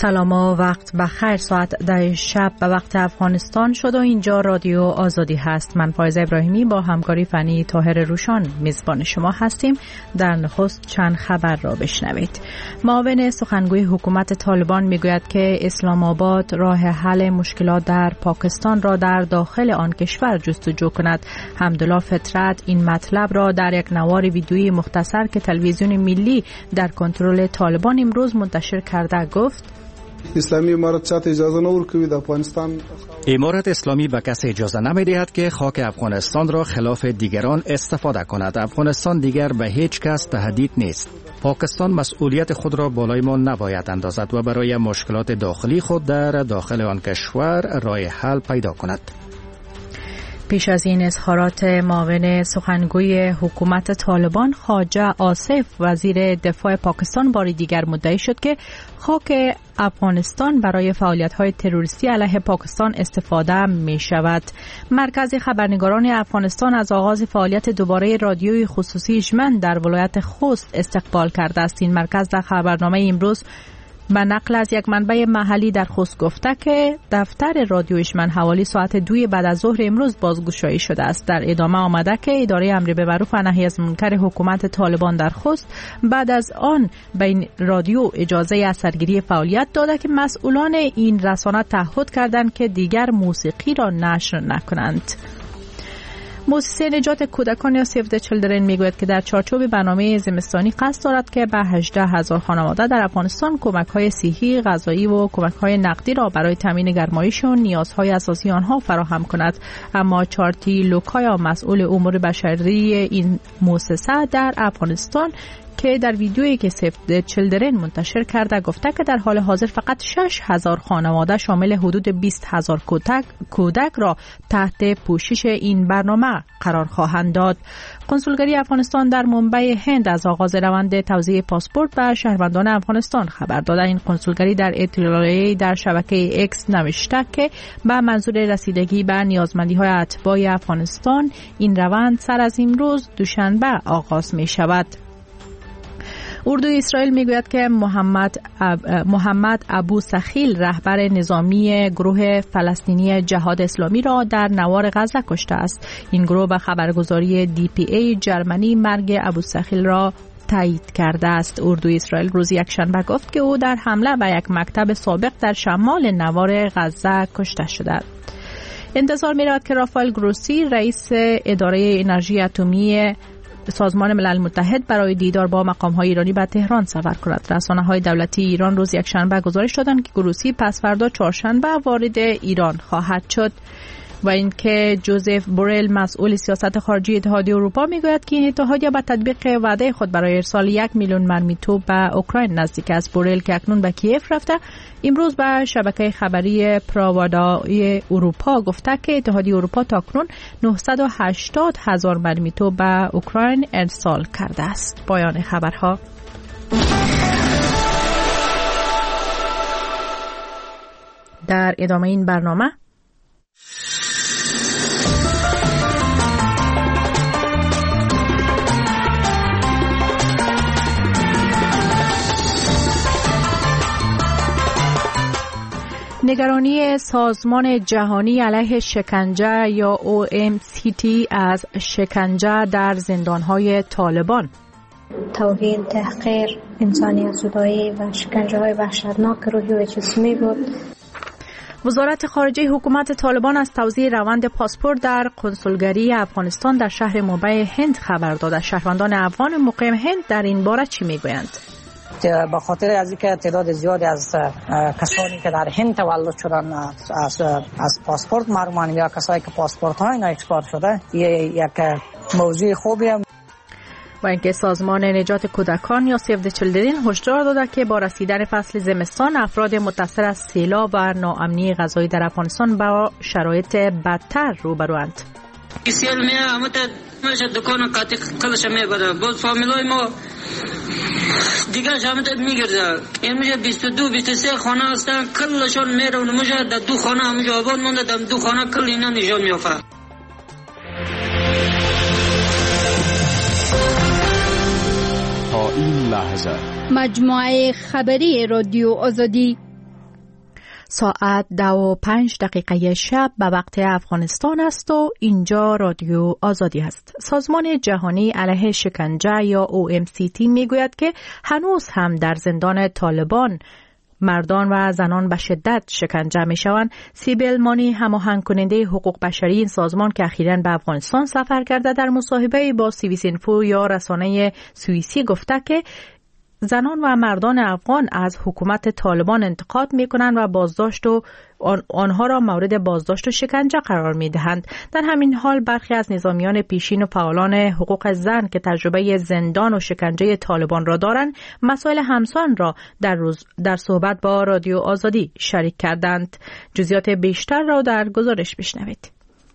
سلام و وقت بخیر. ساعت 10 شب به وقت افغانستان شد و اینجا رادیو آزادی هست. من فایزه ابراهیمی با همکاری فنی طاهر روشان میزبان شما هستیم. در نخست چند خبر را بشنوید. معاون سخنگوی حکومت طالبان میگوید که اسلام آباد راه حل مشکلات در پاکستان را در داخل آن کشور جستجو کند. حمدالله فطرت این مطلب را در یک نوار ویدیویی مختصر که تلویزیون ملی در کنترل طالبان امروز منتشر کرده گفت: اسلامی امارت چاته اجازه نورکوي د افغانستان امارت اسلامی به کسی اجازه نمی‌دهد که خاک افغانستان را خلاف دیگران استفاده کند. افغانستان دیگر به هیچ کس تهدید نیست. پاکستان مسئولیت خود را بالای ما نباید اندازد و برای مشکلات داخلی خود در داخل آن کشور راه حل پیدا کند. پیش از این اظهارات معاون سخنگوی حکومت طالبان، خواجه آصف وزیر دفاع پاکستان بار دیگر مدعی شد که خاک افغانستان برای فعالیت‌های تروریستی علیه پاکستان استفاده می شود. مرکز خبرنگاران افغانستان از آغاز فعالیت دوباره رادیوی خصوصی ژمن در ولایت خوست استقبال کرده است. این مرکز در خبرنامه امروز به نقل از یک منبع محلی در خوست گفته که دفتر رادیو ژمن حوالی ساعت 2 بعد از ظهر امروز بازگشایی شده است. در ادامه آمده که اداره امر به معروف و نهی از منکر حکومت طالبان در خوست بعد از آن به این رادیو اجازه اثرگیری فعالیت داده که مسئولان این رسانه تعهد کردند که دیگر موسیقی را نشر نکنند. مؤسسه نجات کودکان یا سیو د چیلدرن میگوید که در چارچوب برنامه زمستانی قصد دارد که به 18,000 خانواده در افغانستان کمک‌های صحی، غذایی و کمک‌های نقدی را برای تامین گرمایش و نیازهای اساسی آنها فراهم کند. اما چارتی لوکایا مسئول امور بشری این مؤسسه در افغانستان که در ویدیویی که سیو د چیلدرن منتشر کرده گفته که در حال حاضر فقط 6,000 خانواده شامل حدود 20,000 کودک را تحت پوشش این برنامه قرار خواهند داد. کنسولگری افغانستان در منبع هند از آغاز روند توزیع پاسپورت به شهروندان افغانستان خبر داده. این کنسولگری در اطلاعیه‌ای در شبکه اکس نوشته که به منظور رسیدگی به نیازمندی‌های اتباع افغانستان این روند سر از امروز دوشنبه آغاز می شود. اردوی اسرائیل میگوید که محمد ابو سخیل رهبر نظامی گروه فلسطینی جهاد اسلامی را در نوار غزه کشته است. این گروه به خبرگزاری DPA جرمنی مرگ ابو سخیل را تایید کرده است. اردوی اسرائیل روز یکشنبه گفت که او در حمله به یک مکتب سابق در شمال نوار غزه کشته شده است. انتظار می‌رود که رافائل گروسی رئیس اداره انرژی اتمی سازمان ملل متحد برای دیدار با مقام‌های ایرانی به تهران سفر کند. رسانه‌های دولتی ایران روز یکشنبه گزارش دادند که گروسی پس فردا چهارشنبه وارد ایران خواهد شد. و اینکه جوزف بورل مسئول سیاست خارجی اتحادیه اروپا میگوید که این اتحادیه به تطبیق وعده خود برای ارسال 1 میلیون مرمی توپ به اوکراین نزدیک است. بورل که اکنون به کیف رفته امروز به شبکه خبری پراوادای اروپا گفته که اتحادیه اروپا تاکنون 980,000 مرمی توپ به اوکراین ارسال کرده است. پایان خبرها. در ادامه این برنامه نگرانی سازمان جهانی علیه شکنجه یا OMCT از شکنجه در زندانهای طالبان. توهین، تحقیر، انسانیت زدایی و شکنجه‌های وحشتناک روحی و جسمی بود. وزارت خارجه حکومت طالبان از توزیع روند پاسپورت در کنسولگری افغانستان در شهر منبع هند خبر داده. شهروندان افغان مقیم هند در این باره چی میگویند؟ به خاطر از اینکه تعداد زیادی از کسانی که در هند تولد شدن از پاسپورت محرومند یا کسایی که پاسپورت های اینا اکسپارت شده، یک موضوع خوبیه. و اینکه سازمان نجات کودکان یا سیو د چیلدرن هشدار داده که با رسیدن فصل زمستان افراد متاثر از سیلاب و ناامنی غذایی در افغانستان با شرایط بدتر روبروند. سیل میامد میشه دکان قاطی کلش میبره بود فامیلای ما دیگه جامعه میگرده. این میشه 22 23 خانه هستن کلشون میرون میشه در دو خانه همونجا آباد مونده در دو خانه کل اینا نجات میافته. تا این لحظه مجموعه خبری رادیو آزادی ساعت 2:05 شب به وقت افغانستان است و اینجا رادیو آزادی است. سازمان جهانی علیه شکنجه یا OMCT میگوید که هنوز هم در زندان طالبان مردان و زنان به شدت شکنجه می شوند. سیبل مانی، هماهنگ کننده حقوق بشری این سازمان که اخیراً به افغانستان سفر کرده، در مصاحبه با سوئیس اینفو یا رسانه سوئیسی گفته که زنان و مردان افغان از حکومت طالبان انتقاد می کنند و بازداشت و آنها را مورد بازداشت و شکنجه قرار می دهند. در همین حال برخی از نظامیان پیشین و فعالان حقوق زن که تجربه زندان و شکنجه طالبان را دارند، مسائل همسان را در صحبت با رادیو آزادی شریک کردند. جزئیات بیشتر را در گزارش بشنوید.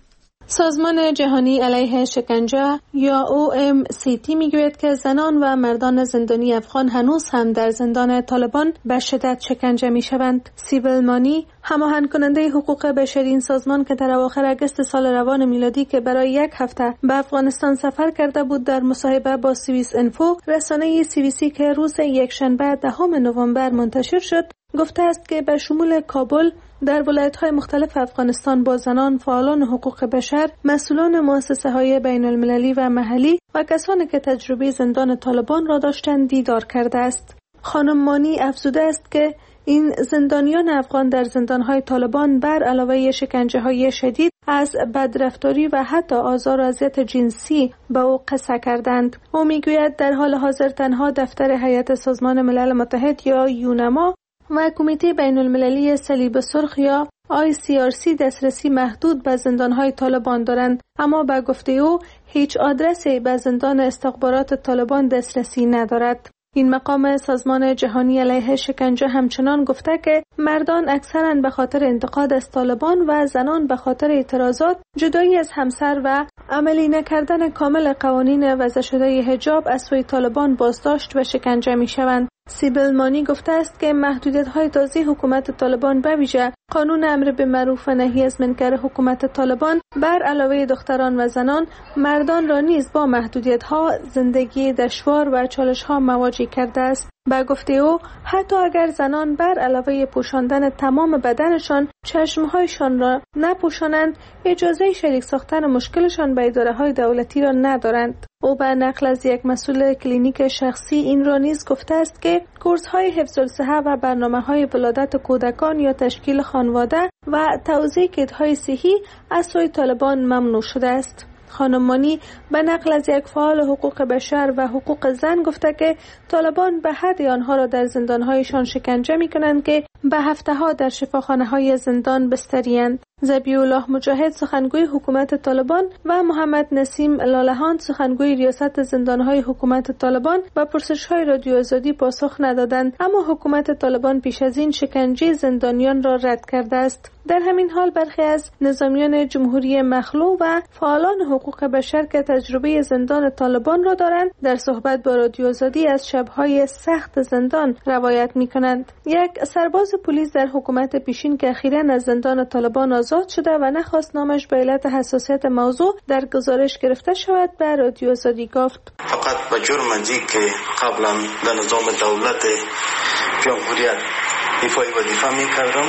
سازمان جهانی علیه شکنجه یا OMCT میگوید که زنان و مردان زندانی افغان هنوز هم در زندان طالبان به شدت شکنجه میشوند. سیبل مانی، هماهنگ کننده حقوق بشری این سازمان که در اواخر اگست سال روان میلادی که برای 1 هفته به افغانستان سفر کرده بود، در مصاحبه با سوئیس اینفو، رسانه سوئیسی که روز یکشنبه 10 نوامبر منتشر شد، گفته است که به شمول کابل در ولایت‌های مختلف افغانستان با زنان، فعالان حقوق بشر، مسئولان مؤسسه‌های بین‌المللی و محلی و کسانی که تجربه زندان طالبان را داشتند دیدار کرده است. خانم مانی افزوده است که این زندانیان افغان در زندان‌های طالبان بر علاوه شکنجه‌های شدید از بدرفتاری و حتی آزار و اذیت جنسی به او قصه کردند. او میگوید در حال حاضر تنها دفتر هیئت سازمان ملل متحد یا یونما و کمیته بین المللی صلیب سرخ یا ICRC دسترسی محدود به زندانهای طالبان دارند، اما به گفته او هیچ آدرسی به زندان استخبارات طالبان دسترسی ندارد. این مقام سازمان جهانی علیه شکنجه همچنان گفته که مردان اکثراً به خاطر انتقاد از طالبان و زنان به خاطر اعتراضات، جدایی از همسر و عملی نکردن کامل قوانین وضع شده حجاب از سوی طالبان بازداشت و شکنجه می شوند. سیبل مانی گفته است که محدودیت‌های تازه حکومت طالبان به ویژه قانون امر بالمعروف و نهی از منکر حکومت طالبان بر علاوه دختران و زنان، مردان را نیز با محدودیت‌ها، زندگی دشوار و چالش‌ها مواجه کرده است. به گفته او حتی اگر زنان بر علاوه پوشاندن تمام بدنشان چشمهایشان را نپوشانند، اجازه شریک ساختن مشکلشان به اداره‌های دولتی را ندارند. او به نقل از یک مسئول کلینیک شخصی این را نیز گفته است که کورس‌های حفظ الصحه و برنامه‌های ولادت کودکان یا تشکیل خانواده و توزیع کیت‌های صحی از سوی طالبان ممنوع شده است. خانم مانی به نقل از یک فعال حقوق بشر و حقوق زن گفته که طالبان به حد آنها را در زندان‌هایشان شکنجه می‌کنند که به هفته‌ها در شفاخانه‌های زندان بستری‌اند. ذبیح الله مجاهد، سخنگوی حکومت طالبان، و محمد نسیم لالهان، سخنگوی ریاست زندان‌های حکومت طالبان، به پرسش‌های رادیو آزادی پاسخ ندادند، اما حکومت طالبان پیش از این شکنجه زندانیان را رد کرده است. در همین حال برخی از نظامیان جمهوری مخلوع و فعالان حقوق بشر که تجربه زندان طالبان را دارند، در صحبت با رادیو آزادی از شب‌های سخت زندان روایت می‌کنند. یک سرباز پلیس در حکومت پیشین که اخیراً از زندان طالبان آزاد شده و نخواست نامش به علت حساسیت موضوع در گزارش گرفته شود، به رادیو آزادی گفت: فقط به جرم که قبلا در نظام دولت جمهوریت دفاعی وظیفه می‌کردم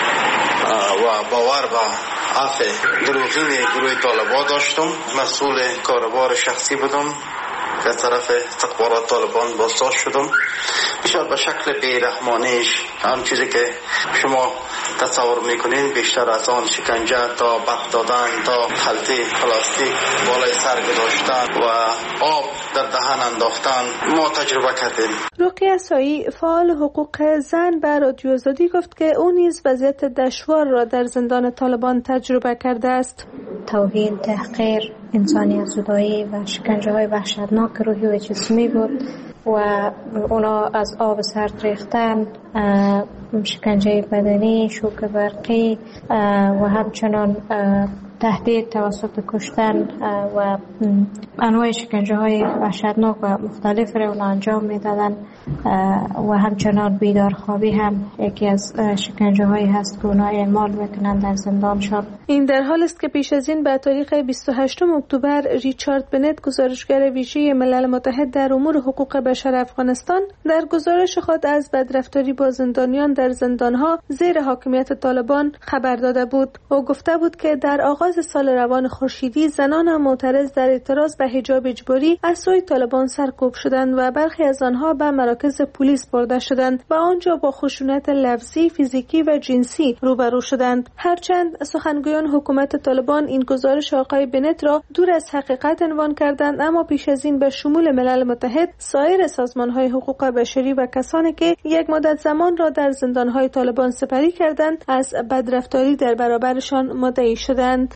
و باور به عفو دروغین گروه طالبان داشتم. مسئول کاروبار شخصی بودم که از طرف استخبارات طالبان بازداشت شدم. بسیار به شکل بیرحمانیش، هم چیزی که شما تصور میکنین، بیشتر از آن شکنجه تا برف دادن، تا خلطه پلاستیک بالای سر گذاشتن و آب در دهن انداختن ما تجربه کردیم. رقیه سایی، فعال حقوق زن، به رادیو آزادی گفت که او نیز وضعیت دشوار را در زندان طالبان تجربه کرده است. توهین، تحقیر، انسانیت زدایی و شکنجه های وحشتناک روحی و جسمی بود و اونا از آب سرد ریختن، شکنجه بدنی، شوک برقی و همچنان تهدید توسط کشتن و انواع شکنجه های وحشتناک و مختلف را اونا انجام میدادن و همچنان بیدارخوابی هم یکی از شکنجه هایی هست که اونا اعمال میکنن در زندانشان. این در حال است که پیش از این به تاریخ 28 اکتبر ریچارد بنت گزارشگر ویژه ملل متحد در امور حقوق بشر افغانستان در گزارش خود از بدرفتاری با زندانیان در زندانها زیر حاکمیت طالبان خبر داده بود. او گفته بود که در آغاز سال روان خورشیدی زنان معترض در اعتراض به حجاب اجباری از سوی طالبان سرکوب شدند و برخی از آنها به مراکز پلیس برده شدند و آنجا با خشونت لفظی، فیزیکی و جنسی روبرو شدند. هرچند سخنگویان حکومت طالبان این گزارش آقای بنت را دور از حقیقت عنوان کردند، اما پیش از این به شمول ملل متحد، سایر سازمان‌های حقوق بشری و کسانی که یک مدت زمان را در زندان‌های طالبان سپری کردند از بدرفتاری در برابرشان مدعی شدند.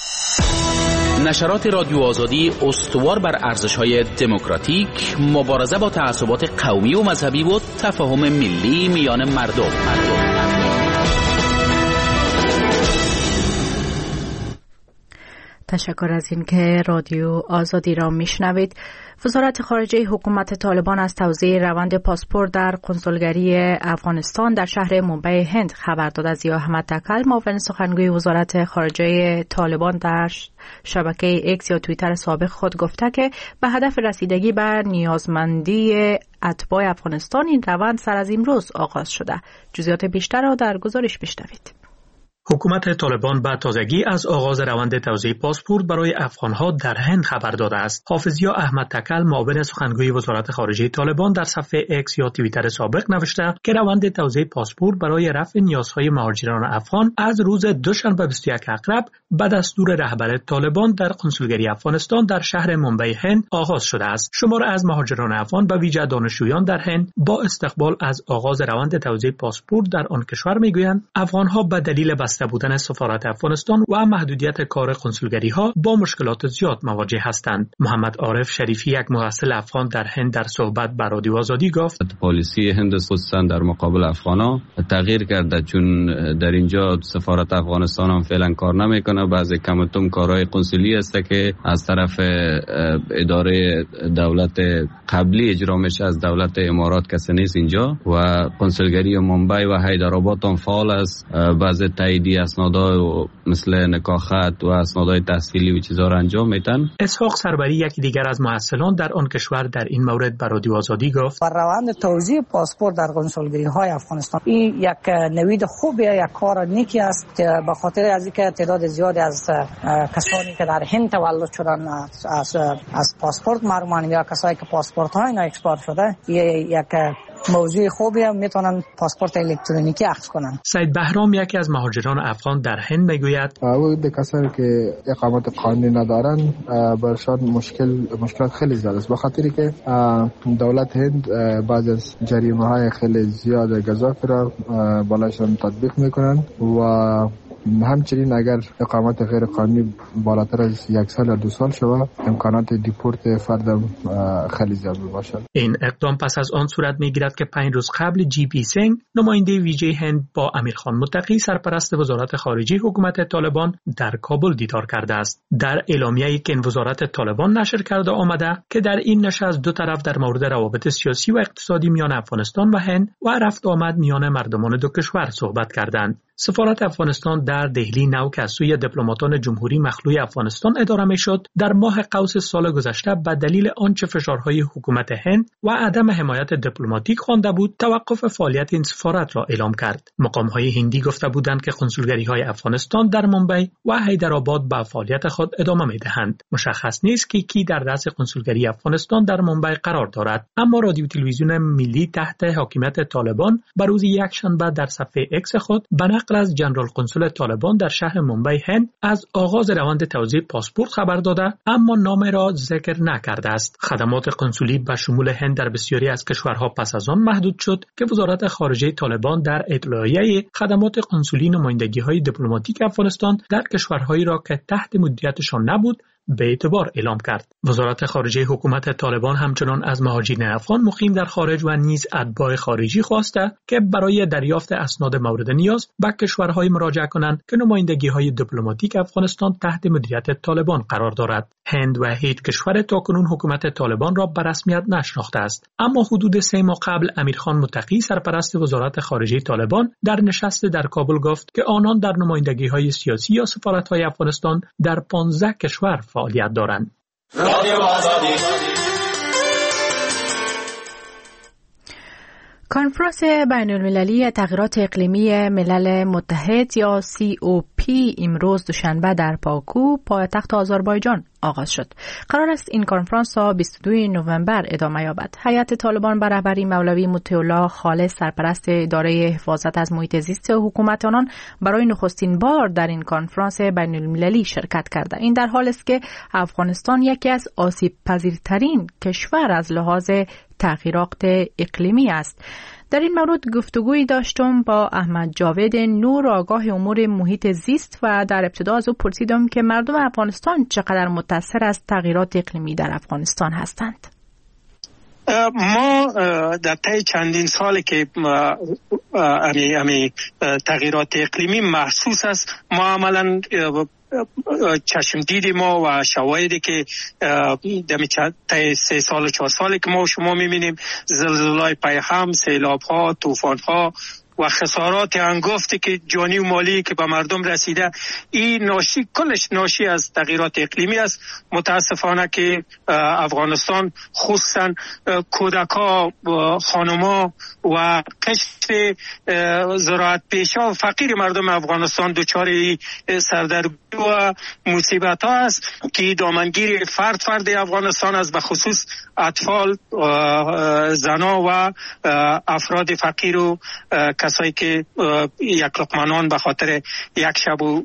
نشرات رادیو آزادی استوار بر ارزش‌های دموکراتیک، مبارزه با تعصبات قومی و مذهبی و تفاهم ملی میان مردم. تشکر از این که رادیو آزادی را میشنوید. وزارت خارجه حکومت طالبان از توزیع روند پاسپورت در کنسولگری افغانستان در شهر منبع هند خبر داد. از احمد تکل، معاون سخنگوی وزارت خارجه طالبان، در شبکه ایکس یا توییتر سابق خود گفته که به هدف رسیدگی به نیازمندی اتباع افغانستان این روند سر از امروز آغاز شده. جزئیات بیشتر را در گزارش بشنوید. حکومت طالبان به تازگی از آغاز روند توزیع پاسپورت برای افغانها در هند خبر داده است. حافظیا احمد تکل، معاون سخنگوی وزارت خارجه طالبان، در صفحه ایکس یا توییتر سابق نوشته که روند توزیع پاسپورت برای رفع نیازهای مهاجران افغان از روز دوشنبه 21 اکتبر به دستور رهبر طالبان در کنسولگری افغانستان در شهر منبع هند آغاز شده است. شمار از مهاجران افغان به ویژه دانشجویان در هند با استقبال از آغاز روند توزیع پاسپورت در آن کشور میگویند افغانها به دلیل بسته بودن سفارت افغانستان و محدودیت کار کنسولگری ها با مشکلات زیاد مواجه هستند. محمد عارف شریفی، یک محصل افغان در هند، در صحبت با رادیو آزادی گفت پالیسی هند خصوصا در مقابل افغانا تغییر کرده، چون در اینجا سفارت افغانستان هم فعلا کار نمیکنه. بعضی کمتم کارهای قنصلی است که از طرف اداره دولت قبلی اجرا میشه، از دولت امارات کسی نیست اینجا. و کنسولگری منبع و حیدرآباد هم فعال است. بعضی تاییدی اسنادها مثل نکاحت و اسنادهای تحصیلی و چیزا را انجام میدن. اسحاق سربری، یکی دیگر از محصلان در آن کشور، در این مورد به رادیو آزادی گفت روند توزیع پاسپورت در کنسولگری های افغانستان این یک نوید خوبیه، یک کار نیکی است که به خاطر از اینکه تعداد زیادی از کسانی که در هند تولد شدن از پاسپورت محرومند یا کسایی که پاسپورت های اینا اکسپارت شده، یک موضوع خوبی هم میتونن پاسپورت الکترونیکی اخذ کنن. سید بهرام، یکی از مهاجران افغان در هند، میگوید و کسانی که اقامت قانونی ندارن برشان مشکلات خیلی زیاد است، به خاطری که دولت هند بعض از جریمه های خیلی زیاد گزاف را بالاشان تطبیق میکنن و همچنین اگر اقامت غیر قانونی بالاتر از 1 سال یا 2 سال شود امکانات دیپورت فرد خیلی زیاد باشد. این اقدام پس از آن صورت میگیرد که 5 روز قبل جی پی سنگ، نماینده ویژه هند، با امیرخان متقی، سرپرست وزارت خارجه حکومت طالبان، در کابل دیدار کرده است. در اعلامیه‌ای که این وزارت طالبان نشر کرده آمده که در این نشست دو طرف در مورد روابط سیاسی و اقتصادی میان افغانستان و هند و رفت آمد میان مردمان دو کشور صحبت کردند. سفارت افغانستان در دهلی نو که از سوی دیپلماتان جمهوری مخلوع افغانستان اداره میشد، در ماه قوس سال گذشته به دلیل آنچه فشارهای حکومت هند و عدم حمایت دیپلماتیک خوانده بود، توقف فعالیت این سفارت را اعلام کرد. مقامهای هندی گفته بودند که کنسولگری‌های افغانستان در منبع و حیدرآباد به فعالیت خود ادامه میدهند. مشخص نیست که کی در رأس کنسولگری افغانستان در منبع قرار دارد، اما رادیو تلویزیون ملی تحت حاکمیت طالبان بر روز یکشنبه در صفحه ایکس خود به نقل از جنرال کنسول طالبان در شهر منبع هند از آغاز روند توزیع پاسپورت خبر داده، اما نام را ذکر نکرده است. خدمات کنسولی به شمول هند در بسیاری از کشورها پس از آن محدود شد که وزارت خارجه طالبان در اطلاعیه خدمات کنسولی نمایندگی‌های دیپلماتیک افغانستان در کشورهایی را که تحت مدیریتشان نبود به اعتبار اعلام کرد. وزارت خارجه حکومت طالبان همچنان از مهاجرین افغان مقیم در خارج و نیز اتباع خارجی خواسته که برای دریافت اسناد مورد نیاز به کشورهای مراجعه کنند که نمایندگی‌های دیپلماتیک افغانستان تحت مدیریت طالبان قرار دارد. هند و هیچ کشور تاکنون حکومت طالبان را به رسمیت نشناخته است. اما حدود 3 ماه قبل امیرخان متقی سرپرست وزارت خارجه طالبان در نشست در کابل گفت که آنان در نمایندگی‌های سیاسی یا سفارت‌های افغانستان در 15 کشور فعالیت دارند. کنفرانس بین المللی تغییرات اقلیمی ملل متحد یا COP امروز دوشنبه در باکو پایتخت آذربایجان آغاز شد. قرار است این کنفرانس تا 22 نوامبر ادامه یابد. هیئت طالبان به رهبری مولوی مطیع الله خالص سرپرست اداره حفاظت از محیط زیست حکومت آنان برای نخستین بار در این کنفرانس بین المللی شرکت کرده. این در حالی است که افغانستان یکی از آسیب پذیرترین کشور از لحاظ تغییرات اقلیمی است. در این مورد گفتگویی داشتم با احمد جاوید نور آگاه امور محیط زیست و در ابتدا از او پرسیدم که مردم افغانستان چقدر متاثر از تغییرات اقلیمی در افغانستان هستند. ما در طی چندین سالی که تغییرات اقلیمی محسوس است، ما عملاً چشم دید ما و شواهدی که طی 3 سال و 4 سالی که ما و شما می‌بینیم، زلزله‌های پیهم، سیلاب‌ها، طوفان‌ها و خسارات انگفتی که جانی و مالی که به مردم رسیده، این کلش ناشی از تغییرات اقلیمی است. متاسفانه که افغانستان خصوصا کودکا، خانما و قشر زراعت پیشا و فقیر مردم افغانستان دچار سردرگمی و مصیبت ها است که دامنگیر فرد افغانستان است، به خصوص اطفال، زنا و افراد فقیر و کسایی که یک لقمه نان به خاطر یک شب و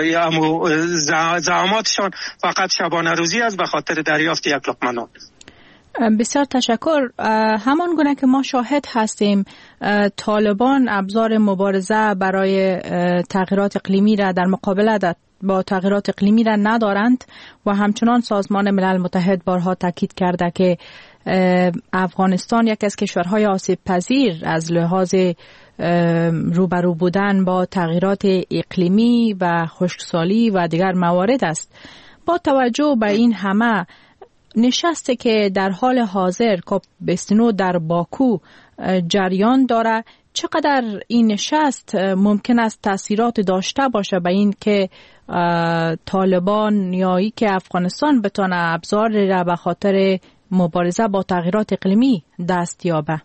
زحماتشان فقط شبانه روزی است به خاطر دریافت یک لقمه نان. بسیار تشکر. همان گونه که ما شاهد هستیم طالبان ابزار مبارزه برای تغییرات اقلیمی را در مقابله با تغییرات اقلیمی را ندارند و همچنان سازمان ملل متحد بارها تاکید کرده که افغانستان یک از کشورهای آسیب پذیر از لحاظ روبرو بودن با تغییرات اقلیمی و خشکسالی و دیگر موارد است. با توجه به این همه، نشستی که در حال حاضر کاپ 29 در باکو جریان داره، چقدر این نشست ممکن است تأثیرات داشته باشه به این که طالبان یا ای که افغانستان بتونه ابزار را به خاطر مبارزه با تغییرات اقلیمی دست یابه؟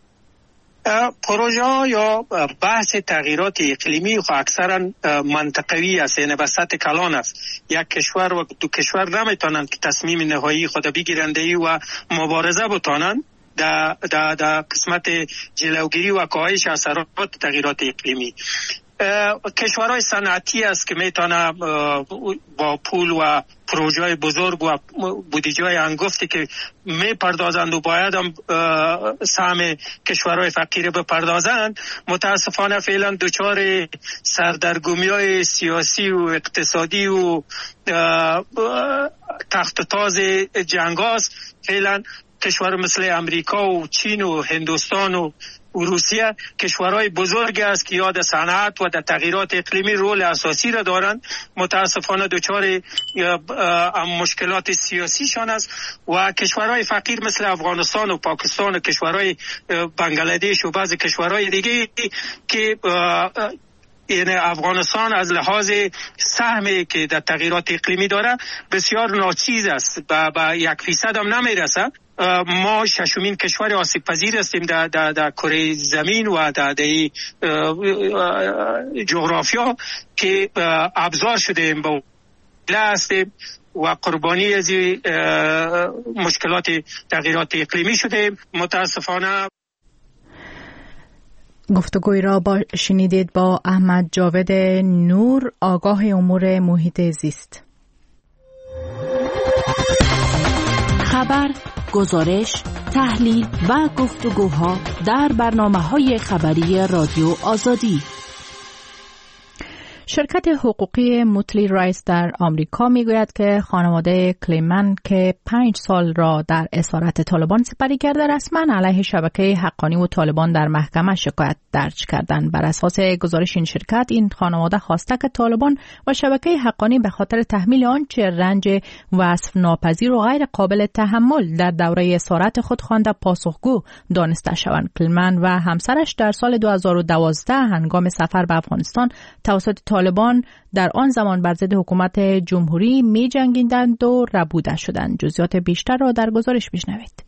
پروژه یا بحث تغییرات اقلیمی خو اکثرا منطقوی است، یعنی به سطح کلان است. یک کشور و دو کشور نمیتونند که تصمیم نهایی خود بگیرند و مبارزه بتونند در قسمت جلوگیری و کاهش اثرات تغییرات اقلیمی. کشورهای صنعتی است که میتونه با پول و پروژه بزرگ و بودجه انگفتی که میپردازند و باید هم سهم کشورهای فقیر بپردازند، متاسفانه فعلا دچار سردرگمی‌های سیاسی و اقتصادی و تخت و تاز جنگ است. فعلا کشور مثل امریکا و چین و هندوستان و روسیه کشورهای بزرگی است که یاد صنعت و در تغییرات اقلیمی رول اساسی را دارند. متاسفانه دچار مشکلات سیاسیشان است و کشورهای فقیر مثل افغانستان و پاکستان و کشورهای بنگلادش و بعضی کشورهای دیگه که یعنی افغانستان از لحاظ سهمی که در تغییرات اقلیمی داره بسیار ناچیز است، با 1% هم نمیرسه. ما ششمین کشور آسیب پذیر هستیم در کره زمین و در جغرافیا که ابزار شدیم با هستیم و قربانی از مشکلات تغییرات اقلیمی شدیم. متاسفانه گفتگوی را شنیدید با احمد جاوید نور آگاه امور محیط زیست. خبر، گزارش، تحلیل و گفتگوها در برنامه‌های خبری رادیو آزادی. شرکت حقوقی موتلی رایس در آمریکا میگوید که خانواده کلیمن که 5 سال را در اسارت طالبان سپری کرده رسما علیه شبکه حقانی و طالبان در محکمه شکایت درج کردند. بر اساس گزارش این شرکت، این خانواده خواسته که طالبان و شبکه حقانی به خاطر تحمیل آنچه رنج وصف ناپذیر و غیر قابل تحمل در دوره اسارت خود خوانده پاسخگو دانسته شوند. کلیمن و همسرش در سال 2012 هنگام سفر به افغانستان توسط طالبان در آن زمان بر ضد حکومت جمهوری می جنگیدند و ربوده شدند. جزئیات بیشتر را در گزارش بشنوید.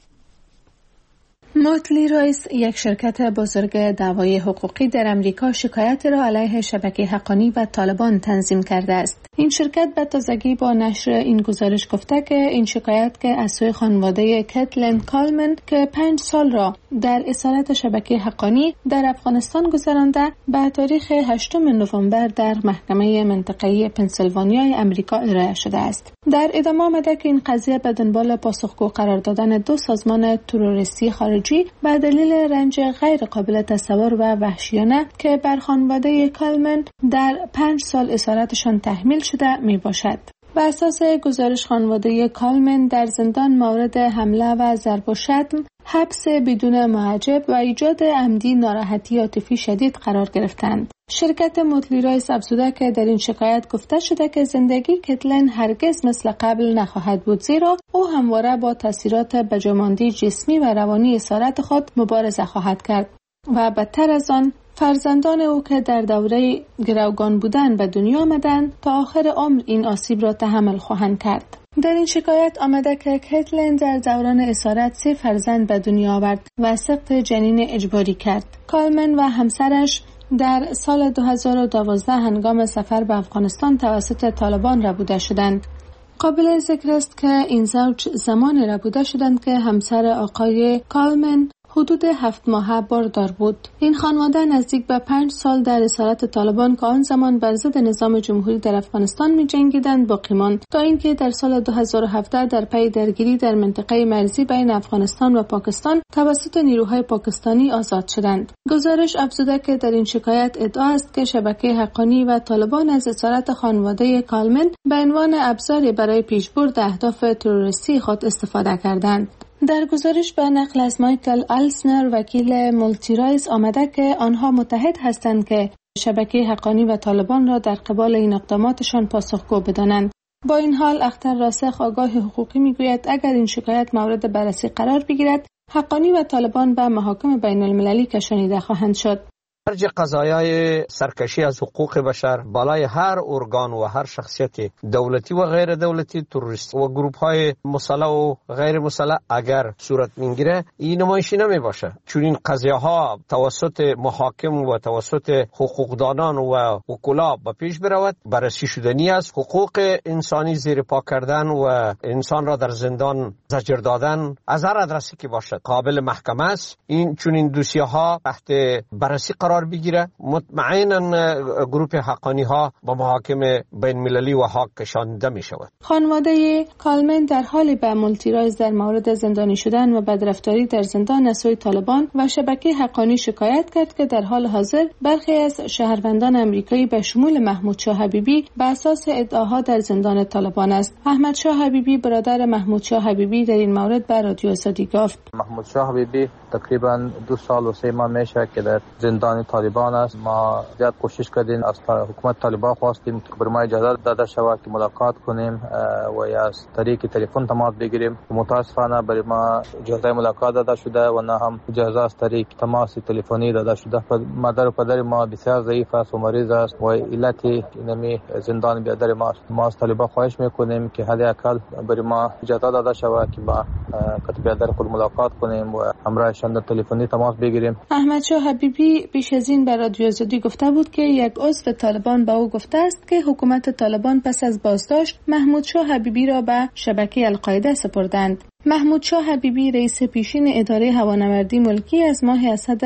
موتلی رایس، یک شرکت بزرگ دعوای حقوقی در امریکا، شکایت را علیه شبکه حقانی و طالبان تنظیم کرده است. این شرکت به تازگی با نشر این گزارش گفته که این شکایت که از سوی خانواده کتلین کالمن که 5 سال را در اسارت شبکه حقانی در افغانستان گذرانده، به تاریخ 8 نوامبر در محکمه منطقه‌ای پنسیلوانیای امریکا ارائه شده است. در ادامه آمده که این قضیه به دنبال پاسخگو قرار دادن 2 سازمان تروریستی خارجی به دلیل رنج غیر قابل تصور و وحشیانه که بر خانواده کالمن در 5 سال اسارتشان تحمیل شده می باشد. بر اساس گزارش، خانواده کالمن در زندان مورد حمله و ضرب و شتم، حبس بدون معجب و ایجاد عمدی ناراحتی عاطفی شدید قرار گرفتند. شرکت موتلی رایس افزوده که در این شکایت گفته شده که زندگی کتلین هرگز مثل قبل نخواهد بود، زیرا او همواره با تاثیرات بجاماندی جسمی و روانی اسارت خود مبارزه خواهد کرد و بدتر از آن فرزندان او که در دوره گروگان بودن به دنیا آمدند تا آخر عمر این آسیب را تحمل خواهند کرد. در این شکایت آمده که کتلین در دوران اسارت 3 فرزند به دنیا آورد و سقط جنین اجباری کرد. کالمن و همسرش در سال 2012 هنگام سفر به افغانستان توسط طالبان ربوده شدند. قابل ذکر است که این زوج زمان ربوده شدند که همسر آقای کالمن حدود 7 ماه باردار بود. این خانواده نزدیک به 5 سال در اسارت طالبان که آن زمان بر ضد نظام جمهوری در افغانستان می جنگیدند باقی ماند تا اینکه در سال 2017 در پی درگیری در منطقه مرزی بین افغانستان و پاکستان توسط نیروهای پاکستانی آزاد شدند. گزارش افزوده که در این شکایت ادعا است که شبکه حقانی و طالبان از اسارت خانواده کالمن به عنوان ابزاری برای پیشبرد اهداف تروریستی خود استفاده کردند. در گزارش به نقل از مایکل آلسنر، وکیل موتلی رایس، آمده که آنها متحد هستند که شبکه حقانی و طالبان را در قبال این اقداماتشان پاسخگو بدانند. با این حال اختر راسخ، آگاه حقوقی، میگوید اگر این شکایت مورد بررسی قرار بگیرد، حقانی و طالبان به محاکم بین المللی کشانیده خواهند شد. خرج قضایای سرکشی از حقوق بشر بالای هر ارگان و هر شخصیت دولتی و غیر دولتی، تروریست و گروپ های مسلح و غیر مسلح اگر صورت میگیره، این نمایشی نمی باشه، چون این قضیه ها توسط محاکم و توسط حقوقدانان و وکلا به پیش برود. بررسی شدنی است. حقوق انسانی زیر پا کردن و انسان را در زندان زجر دادن از هر ادرسی که باشد قابل محکمه است. این چون این دوسیه ها تحت بررسی قرار بگیره، مطمئنا گروپ حقانی ها با محاکم بین المللی و حق کشانده می شود. خانواده کالمن در حال به موتلی رایس در مورد زندانی شدن و بدرفتاری در زندان از سوی طالبان و شبکه حقانی شکایت کرد که در حال حاضر برخی از شهروندان امریکایی به شمول محمود شاه حبیبی به اساس ادعاها در زندان طالبان است. احمد شاه حبیبی، برادر محمود شاه حبیبی، در این مورد به رادیو آزادی گفت: محمود شاه حبیبی تقریبا 2 سال و 3 ماه میشه که در زندان طالبان است. ما زیاد کوشش کردیم، از حکومت طالبان خواستیم که بر ما اجازه داده شود که ملاقات کنیم و یا از طریق تلفن تماس بگیریم. متاسفانه برای ما اجازه ملاقات داده شده و نه هم اجازه از طریق تماس تلفنی داده شده. مادر و پدر ما بسیار ضعیف است و مریض است و علت اینمی زندان بیادر ما از طالبان خواهش میکنیم که حداقل برای ما اجازه داده شود که با بیادر خود ملاقات کنیم و همراهشان در تلفنی تماس بگیریم. احمد شاه حبیبی بیش از این به رادیو آزادی گفته بود که یک عضو طالبان به او گفته است که حکومت طالبان پس از بازداشت محمود شاه حبیبی را به شبکه القاعده سپردند. محمود شاه حبیبی، رئیس پیشین اداره هوانوردی ملکی، از ماه اسد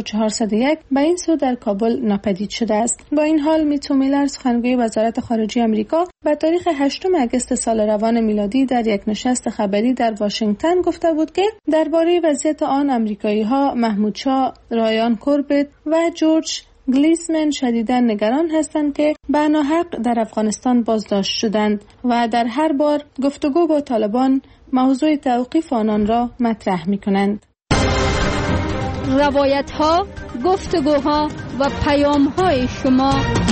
1401 به این سو در کابل ناپدید شده است. با این حال میتو میلر، سخنگوی وزارت خارجه آمریکا، به تاریخ 8 اگست سال روان میلادی در یک نشست خبری در واشنگتن گفته بود که درباره وضعیت آن آمریکایی‌ها محمود شاه، رایان کوربت و جورج گلیسمن شدیداً نگران هستند که به ناحق در افغانستان بازداشت شدند و در هر بار گفتگو با طالبان موضوع توقیف آنان را مطرح می کنند. روایت ها، گفتگوها و پیام های شما.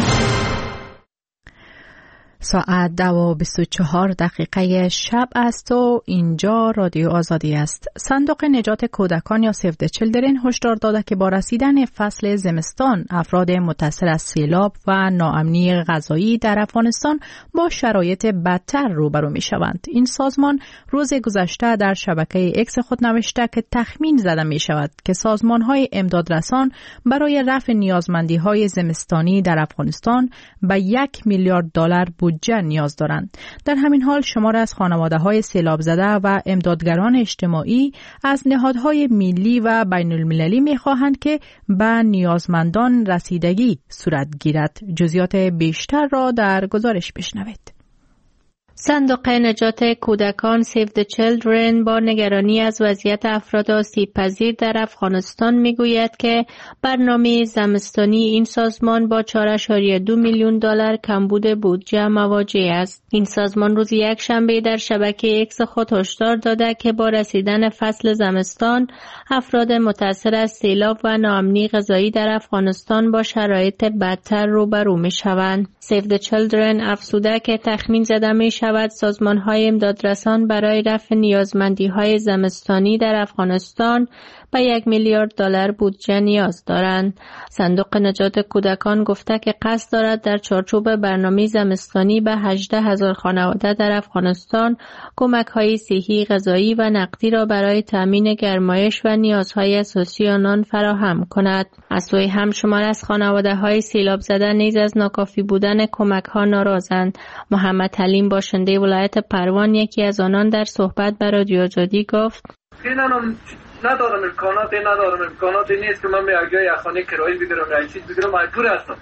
ساعت 2:24 شب است و اینجا رادیو آزادی است. صندوق نجات کودکان یا سیو د چیلدرن هشدار داده که با رسیدن فصل زمستان افراد متاثر از سیلاب و ناامنی غذایی در افغانستان با شرایط بدتر روبرو می شوند. این سازمان روز گذشته در شبکه اکس خود نوشته که تخمین زده می شود که سازمان های امدادرسان برای رفع نیازمندی های زمستانی در افغانستان به $1 میلیارد بودجه نیاز دارند. در همین حال شمار از خانواده‌های سیلاب زده و امدادگران اجتماعی از نهادهای ملی و بین المللی می‌خواهند که به نیازمندان رسیدگی صورت گیرد. جزئیات بیشتر را در گزارش بشنوید. صندوق نجات کودکان سیو د چیلدرن با نگرانی از وضعیت افراد آسیب پذیر در افغانستان میگوید که برنامه زمستانی این سازمان با $4.2 میلیون کمبود بودجه مواجه است. این سازمان روز یکشنبه در شبکه اکس خود هشدار داده که با رسیدن فصل زمستان افراد متاثر از سیلاب و ناامنی غذایی در افغانستان با شرایط بدتر روبرو میشوند. سیو د چیلدرن افزوده که تخمین زده میشود سازمان‌های امدادرسان برای رفع نیازمندی‌های زمستانی در افغانستان به $1 میلیارد بودجه نیاز دارند. صندوق نجات کودکان گفته که قصد دارد در چارچوب برنامه زمستانی به 18,000 خانواده در افغانستان کمک‌های صحی، غذایی و نقدی را برای تامین گرمایش و نیازهای اساسی آنان فراهم کند. از سوی هم شمار از خانواده‌های سیلاب زده نیز از ناکافی بودن کمک‌ها ناراضند. محمد حلیم باشنده ولایت پروان یکی از آنان در صحبت با رادیو آزادی گفت: ندارم امکاناتی نیست که من به اگه خانه کرایی بگیرم یا چیز بگیرم، مجبور هستم.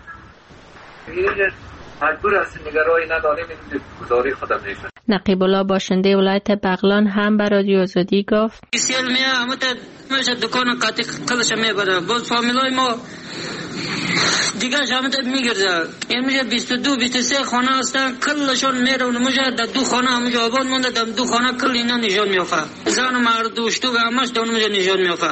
مجبور هستم نگرایی نداریم، این گزاری خودم نیست. نقیب الله باشنده ولایت بغلان هم به رادیو آزادی گفت: بسیار میشه دکان قاطی کلش میبره، باز فامیلای ما دیگه جامعه میگرده. این میشه 22-23 خانه هستن، کلشون میره و میشه در 2 خانه همونجا آباد مونده، در 2 خانه کل اینا نشان میافه، زن و مرد و اشتو همش در اونجا نشان میافه،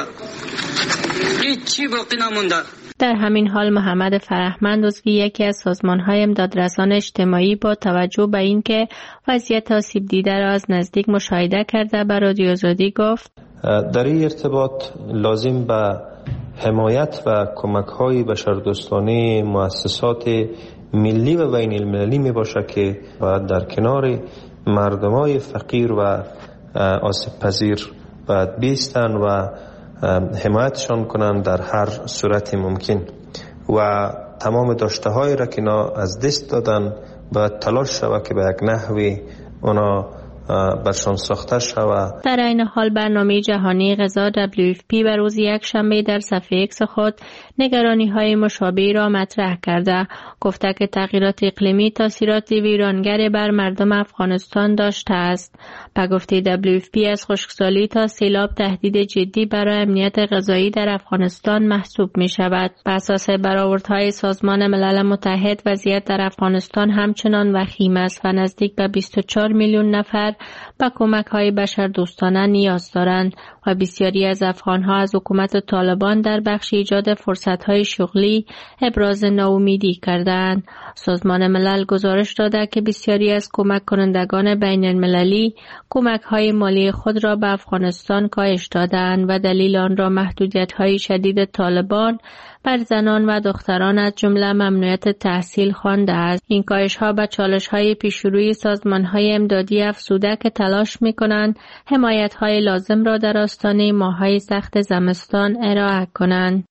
هیچ چی باقی نمونده. در همین حال محمد فرهمند عضو یکی از سازمان‌های امدادرسان اجتماعی با توجه به اینکه وضعیت آسیب دیده را از نزدیک مشاهده کرده به رادیو آزادی گفت: در این ارتباط لازم به حمایت و کمک‌های بشردوستانه مؤسسات ملی و بین المللی می باشد که باید در کنار مردمای فقیر و آسیب پذیر باید بیستن و حمایتشان کنند در هر صورت ممکن و تمام داشته‌های را که از دست دادن باید تلاش شود که به یک نحوی اونا برشان ساخته شود. در این حال برنامه جهانی غذا WFP بر روز یکشنبه در صفحه اکس خود نگرانی‌های مشابهی را مطرح کرده. گفته که تغییرات اقلیمی تاثیرات ویرانگر بر مردم افغانستان داشته است. به گفته WFP از خشکسالی تا سیلاب تهدید جدی برای امنیت غذایی در افغانستان محسوب می شود. بر اساس برآوردهای سازمان ملل متحد وضعیت در افغانستان همچنان وخیم است و نزدیک به 24 میلیون نفر به کمک‌های بشردوستانه نیاز دارند و بسیاری از افغان‌ها از حکومت طالبان در بخش ایجاد فرصت‌های شغلی ابراز ناامیدی کردند. سازمان ملل گزارش داده که بسیاری از کمک کنندگان بین المللی کمک‌های مالی خود را به افغانستان کاهش دادند و دلیل آن را محدودیت‌های شدید طالبان بر زنان و دختران از جمله ممنوعیت تحصیل خوانده است. این کاهش‌ها به چالش‌های پیش‌روی سازمان‌های امدادی افزوده که تلاش می‌کنند حمایت‌های لازم را در آستانه ماه‌های سخت زمستان ارائه کنند.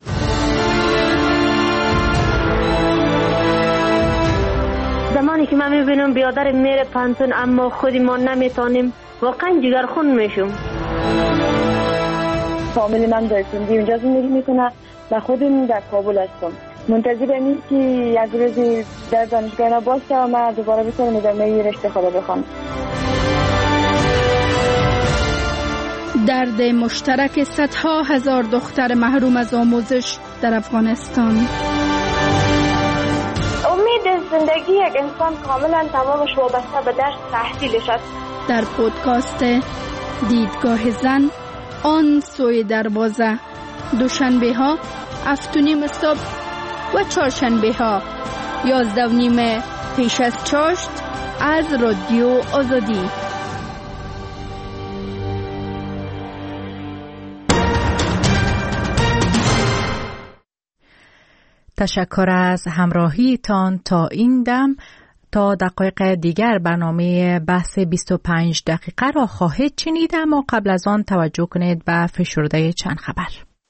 زمانی که من می‌بینم برادر میره پانتون اما خودی ما نمی‌تونیم، واقعا جگرخون میشم. فامیل من در سندی اونجا زندگی میکنه و خودم در کابل هستم. منتظرم این که یک روزی در دانشگاه باشم و دوباره بتونم ادامه رشته خود بخوام. درد مشترک صدها هزار دختر محروم از آموزش در افغانستان. زندگی یک انسان کاملا تمامش وابسته به درس تحصیلش است. در پودکاست دیدگاه زن آن سوی دروازه، دوشنبه ها 7:30 صبح و چهارشنبه ها 11:30 پیش از چاشت از رادیو آزادی. تشکر از همراهیتان تا این دم. تا دقایق دیگر برنامه بحث 25 دقیقه را خواهید شنید، اما قبل از آن توجه کنید به فشرده چند خبر.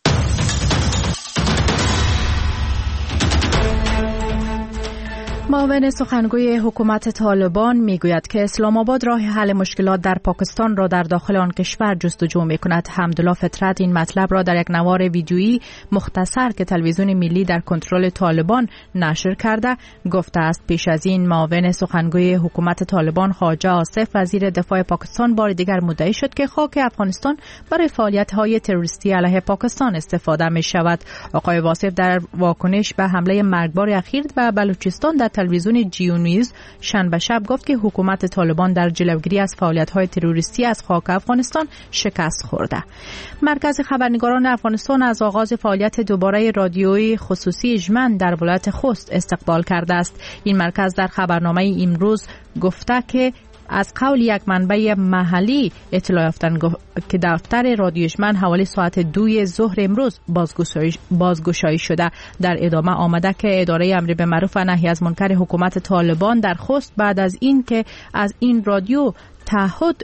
معاون سخنگوی حکومت طالبان میگوید که اسلام آباد راه حل مشکلات در پاکستان را در داخل آن کشور جستجو میکند. حمدالله فطرت این مطلب را در یک نوار ویدیویی مختصر که تلویزیون ملی در کنترل طالبان نشر کرده گفته است. پیش از این معاون سخنگوی حکومت طالبان خواجه آصف وزیر دفاع پاکستان بار دیگر مدعی شد که خاک افغانستان برای فعالیت‌های تروریستی علیه پاکستان استفاده می‌شود. آقای واصف در واکنش به حمله مرگبار اخیر به بلوچستان در تلویزیون جیو نیوز شنبه شب گفت که حکومت طالبان در جلوگیری از فعالیت‌های تروریستی از خاک افغانستان شکست خورده. مرکز خبرنگاران افغانستان از آغاز فعالیت دوباره رادیویی خصوصی اجمن در ولایت خوست استقبال کرده است. این مرکز در خبرنامه امروز گفته که از قول یک منبع محلی اطلاع یافتند که دفتر رادیو اجمن حوالی ساعت 2 ظهر امروز بازگشایی شده. در ادامه آمده که اداره امر بالمعروف و نهی از منکر حکومت طالبان در خوست بعد از این که از این رادیو تعهد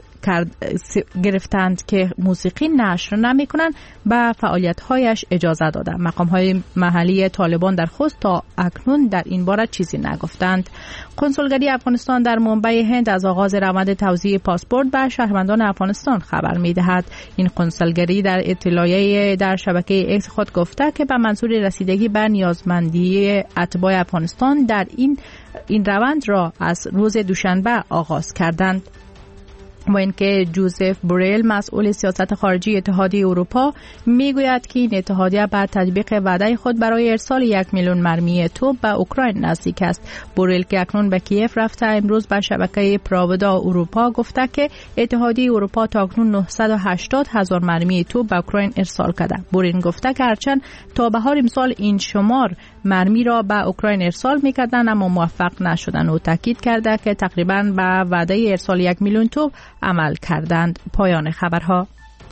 گرفتند که موسیقی نشر نمی کنند به فعالیت‌هایش اجازه داده. مقام‌های محلی طالبان در خوست تا اکنون در این باره چیزی نگفتند. کنسولگری افغانستان در منبع هند از آغاز روند توزیع پاسپورت به شهروندان افغانستان خبر می‌دهد. این کنسولگری در اطلاعیه در شبکه ایکس خود گفته که به منظور رسیدگی به نیازمندی اتباع افغانستان در این روند را از روز دوشنبه آغاز کردند. و اینکه جوزف بوریل مسئول سیاست خارجی اتحادیه اروپا میگوید که این اتحادیه بعد تطبیق وعده خود برای ارسال 1 میلیون مرمی توپ به اوکراین نزدیک است. بوریل که اکنون به کیف رفته امروز به شبکه پراودا اروپا گفته که اتحادیه اروپا تا اکنون 980,000 مرمی توپ به اوکراین ارسال کرده. بوریل گفته که هرچند تا بهار امسال این شمار مرمی را به اوکراین ارسال میکردند اما موفق نشدند و تاکید کرده که تقریبا به وعده ارسال 1 میلیون توپ عمل کردند. پایان خبرها.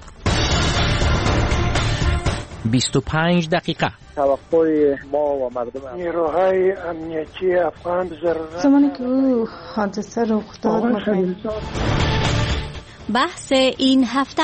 25 دقیقه. توقع ما و مردم نیروهای امنیتی افغان زمانی که حادثه رخ داد بحث این هفته.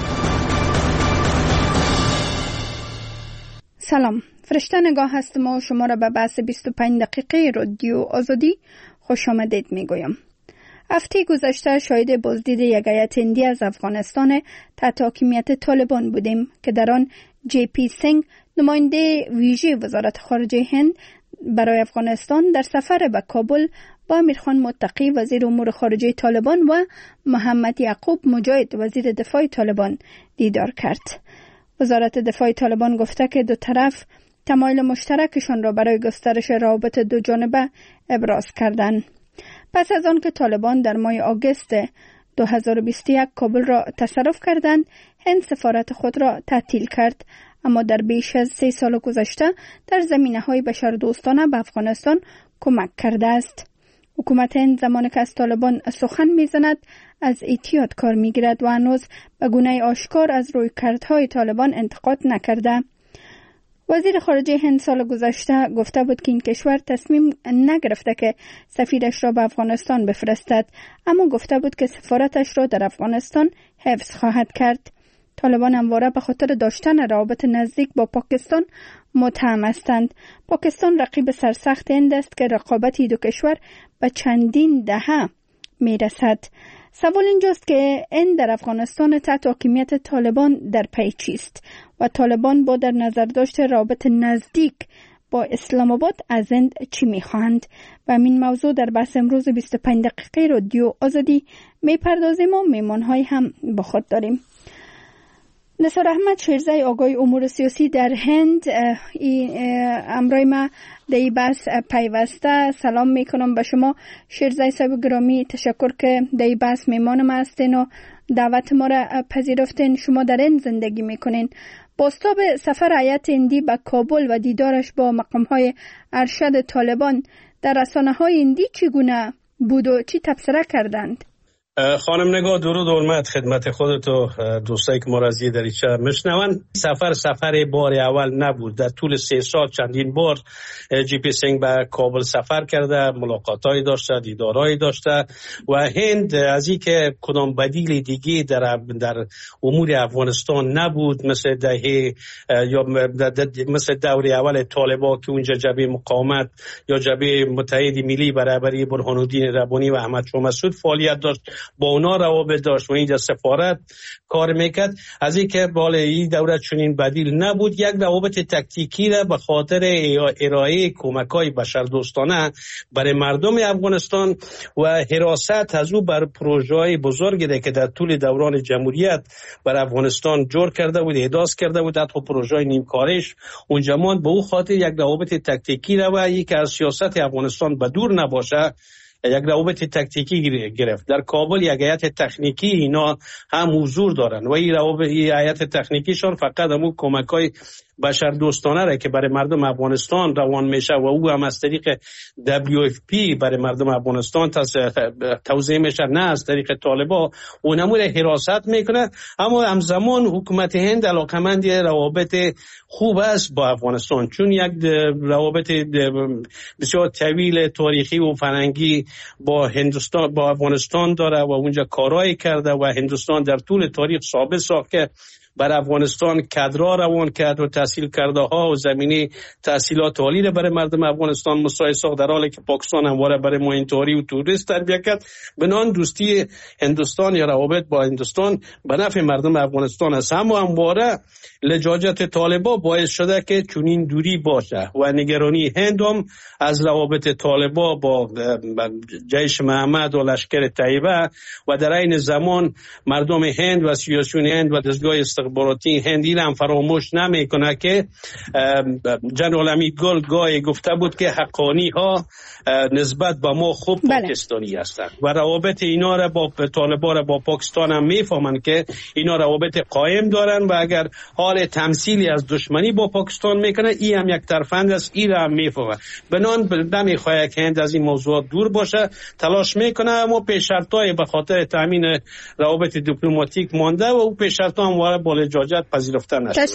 سلام، فرشته نگاه هستم و شما را به بحث 25 دقیقه رادیو آزادی خوش آمدید میگویم. هفته گذشته شاهد بازدید یک هیئت هندی از افغانستان تحت حاکمیت طالبان بودیم که در آن جی پی سینگ نماینده ویژه وزارت خارجه هند برای افغانستان در سفر به کابل با امیرخان متقی وزیر امور خارجه طالبان و محمد یعقوب مجاهد وزیر دفاع طالبان دیدار کرد. وزارت دفاع طالبان گفته که دو طرف تمایل مشترکشان را برای گسترش روابط دو جانبه ابراز کردند. پس از آن که طالبان در ماه آگوست 2021 کابل را تصرف کردند، هند سفارت خود را تعطیل کرد، اما در بیش از 3 سال گذشته در زمینه‌های بشردوستانه به افغانستان کمک کرده است. حکومت هند زمانی که از طالبان سخن می‌زند از احتیاط کار می‌گیرد و هنوز به گونه آشکار از رویکردهای طالبان انتقاد نکرده. وزیر خارجه هند سال گذشته گفته بود که این کشور تصمیم نگرفته که سفیرش را به افغانستان بفرستد، اما گفته بود که سفارتش را در افغانستان حفظ خواهد کرد. طالبان همواره به خاطر داشتن روابط نزدیک با پاکستان متهم هستند. پاکستان رقیب سرسخت هند است که رقابتی دو کشور به چندین دهه میرسد. سوال اینجاست که هند در افغانستان تحت حاکمیت طالبان در پی چیست و طالبان با در نظر داشت روابط نزدیک با اسلام آباد از هند چی میخواهند؟ و این موضوع در بحث امروز 25 دقیقه رادیو آزادی میپردازیم و میمانهای هم با خود داریم. نثار احمد شیرزای آگای امور سیاسی در هند امروی ما در این بحث پیوسته. سلام میکنم به شما شیرزای صاحب گرامی، تشکر که در این بحث میمان ما هستین و دعوت ما را پذیرفتین. شما در هند زندگی میکنین. بازتاب سفر هیئت هندی به کابل و دیدارش با مقامهای ارشد طالبان در رسانه‌های هندی چگونه بود و چی تبصره کردند؟ خانم نگاه، درود و حرمت خدمت خودت و دوستایی که ما را از یه دریچه میشنون. سفر بار اول نبود. در طول 3 سال چندین بار جی پی سینگ به کابل سفر کرده، ملاقاتایی داشته، دیدارایی داشته و هند از این که کدام بدیل دیگه در امور افغانستان نبود، مثل دهه یا مثل دور اول طالبان که اونجا جبهه مقاومت یا جبهه متحد ملی برابری برهان الدین ربانی و احمد شاه مسعود فعالیت داشت، با اونا روابط داشت و اینجا سفارت کار میکرد. از این که بالا این دولت چنین بدیل نبود، یک روابط تکتیکی را به خاطر ارائه کمک‌های بشردوستانه برای مردم افغانستان و حراست از او بر پروژه‌های بزرگی که در طول دوران جمهوریت بر افغانستان جور کرده بود، احداث کرده بود، حتی پروژه‌های نیمکارش اونجا ماند. به او خاطر یک روابط تکتیکی را و یک از سیاست افغانستان به دور نباشه، یک روابط تکتیکی گرفت. در کابل یک هیئت تکنیکی اینا هم حضور دارن و این هیئت تکنیکیشان فقط همون کمک‌های بشردوستانه را که برای مردم افغانستان روان میشه و او هم از طریق WFP برای مردم افغانستان توزیع میشه، نه از طریق طالبان، اونمو را حراست میکنه. اما همزمان حکومت هند علاقمند روابط خوب است با افغانستان، چون یک روابط بسیار طویل تاریخی و فرهنگی با افغانستان داره و اونجا کارایی کرده و هندوستان در طول تاریخ ثابت ساخت که بر افغانستان کادرها روان کرد و تحصیل کرده ها و زمینی تحصیلات عالی را برای مردم افغانستان مساعد ساخت، در حالی که پاکستان همواره برای مهمتاری و توریست تربیت کرد. بنان دوستی هندوستان یا روابط با هندوستان به نفع مردم افغانستان است. اما همواره لجاجت طالبان باعث شده که چنین دوری باشه و نگرانی هند هم از روابط طالبان با جیش محمد و لشکر طیبه و در این زمان مردم هند و سیاسیون هند و دستگاه استخباراتی هندی هم فراموش نمیکنه که جنرال حمید گل گاهی گفته بود که حقانی ها نسبت به ما خوب پاکستانی هستند و روابط اینا را با طالبان را با پاکستان هم میفهمن که اینا روابط قائم دارن و اگر حال تمثیلی از دشمنی با پاکستان میکنه، این هم یک طرفند است، این را هم میفهمه. بنان نمیخواد که هند از این موضوعات دور باشه، تلاش میکنه، اما پیش شرطای به خاطر تامین روابط دیپلماتیک مانده و او پیش شرطا هم با لجاجت پذیرفته نشده.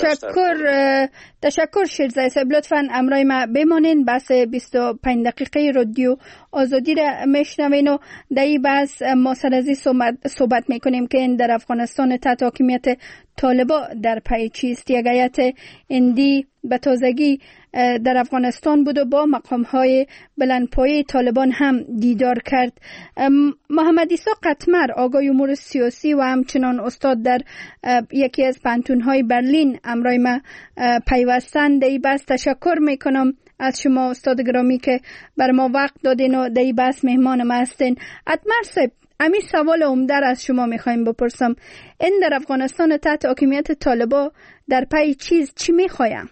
تشکر شیرزای صاحب. لطفاً امرای ما بمانین. بحث 25 دقیقه رادیو آزادی را میشنوین و در این بحث ما سر از صحبت میکنیم که این در افغانستان تحت حاکمیت طالبان در پی چیست. یک هیئت هندی به تازگی در افغانستان بود و با مقام‌های بلندپایه طالبان هم دیدار کرد. محمد عیسی قطمر، آگای امور سیاسی و همچنان استاد در یکی از پانتون‌های برلین، امرای ما پیوستند. در این بحث تشکر میکنم از شما استاد گرامی که بر ما وقت دادین و در این بحث مهمان ما هستین. قطمر صاحب، امی سوال عمده از شما میخوایم بپرسم. این در افغانستان تحت حاکمیت طالبان در پی چی میخوایم؟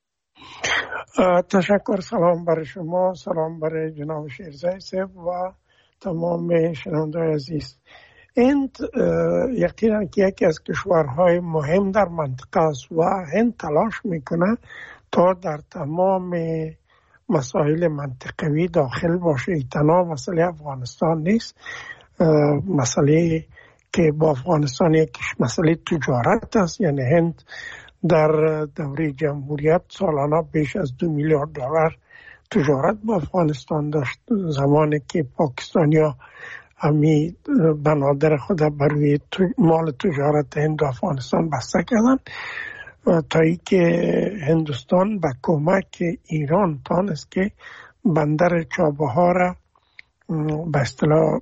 تشکر. سلام برای شما، سلام برای جناب شیرزای صاحب و تمام شنوندگان عزیز. هند یقینا که یکی از کشورهای مهم در منطقه است و هند تلاش میکنه تا در تمام مسائل منطقوی داخل باشه. تنها مسئله افغانستان نیست، مسئله که با افغانستان یک مسئله تجارت است. یعنی هند در دوره جمهوریت سالانه بیش از 2 میلیارد دلار تجارت با افغانستان داشت، زمانی که پاکستانیا همی بنادر خود بروی مال تجارت هند و افغانستان بسته کردن تا ای که هندوستان به کمک ایران تانست که بندر چابهار را به اصطلاح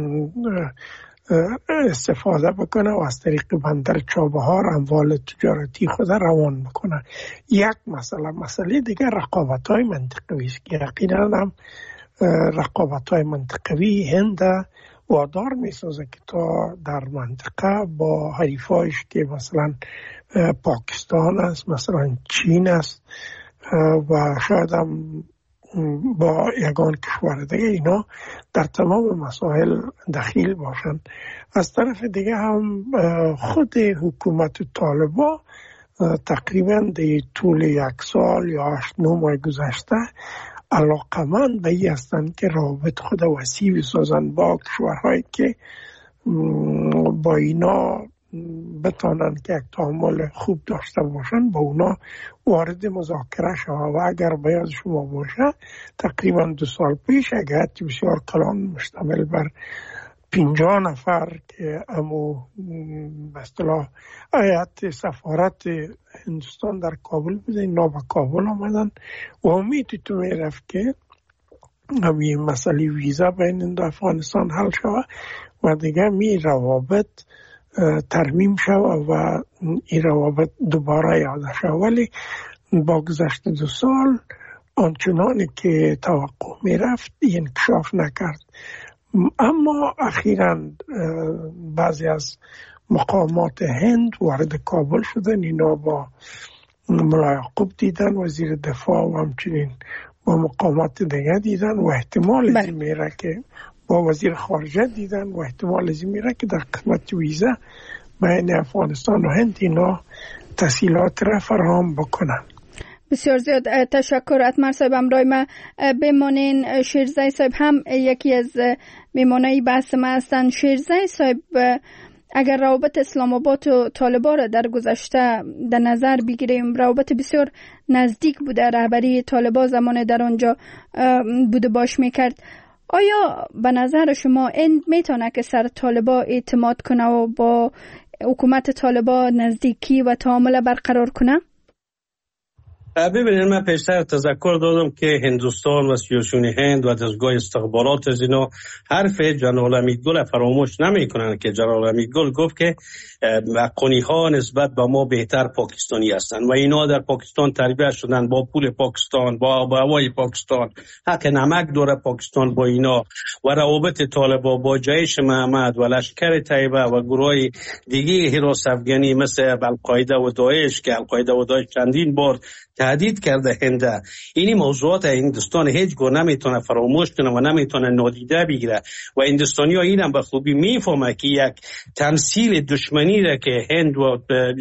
استفاده بکنه و از طریق بندر چابهار اموال تجارتی خود روان بکنه. یک مسئله دیگر رقابت‌های منطقوی است که یقینا هم رقابت‌های منطقوی هند وادار میسازه که تا در منطقه با حریفایش که مثلا پاکستان است، مثلا چین است و شاید هم با یگان کشور دیگه، اینا در تمام مسائل دخیل باشند. از طرف دیگه هم خود حکومت طالبان تقریبا در طول 1 سال یا 8-9 ماه گذشته علاقمند به این هستند که روابط خود وسیع بسازند با کشورهایی که با اینا بتانند که یک تعامل خوب داشته باشند، با اونا وارد مذاکره شوند. و اگر به یاد شما باشه تقریبا 2 سال پیش یک هیئت بسیار کلان مشتمل بر 50 نفر که امو به اصطلاح هیئت سفارت هندوستان در کابل بوده، اینا به کابل آمدن و امید تو میرفت که همین مسئله ویزا بین هند و افغانستان حل شود و دیگه می روابط ترمیم شود و این روابط دوباره یاده شود. ولی با گذشت 2 سال آنچنانی که توقع می رفت انکشاف نکرد. اما اخیراً بعضی از مقامات هند وارد کابل شدن، اینا با ملا یعقوب دیدن، وزیر دفاع، و همچنین با مقامات دیگه دیدن و احتمال از میره که با وزیر خارجه دیدن و احتمال از میره که در قسمت ویزا بین افغانستان و هند اینا تسهیلات را فراهم بکنن. بسیار زیاد تشکر. اتمر صاحب همراه ما بمانین. شیرزای صاحب هم یکی از میمانه بحث ما هستند. شیرزای صاحب، اگر روابط اسلام آباد و طالبان را در گذشته در نظر بگیریم، روابط بسیار نزدیک بوده، رهبری طالبان زمان در آنجا بوده باش میکرد. آیا به نظر شما این میتونه که سر طالبان اعتماد کنه و با حکومت طالبان نزدیکی و تعامل برقرار کنه؟ ببینید، من پیشتر تذکر دادم که هندوستان و سیاسیون هند و دستگاه استخبارات از اینا حرف جنرال حمیدگل فراموش نمی کنند که جنرال حمیدگل گفت که افغانی ها نسبت به ما بهتر پاکستانی هستند و اینا در پاکستان تربیت شدن، با پول پاکستان، با هوای پاکستان، حق نمک داره پاکستان با اینا. و روابط طالبان با جیش محمد و لشکر طیبه و گروه دیگه حراس افغانی مثل القاعده و داعش که القاعده و داعش چندین بار تهدید کرده هنده، اینی موضوعات هندوستان هیچ گونه نمیتونه فراموش کنه و نمیتونه نادیده بگیره. و هندوستانی ها اینم به خوبی میفهمه که یک تمثیل دشمنی را که هند و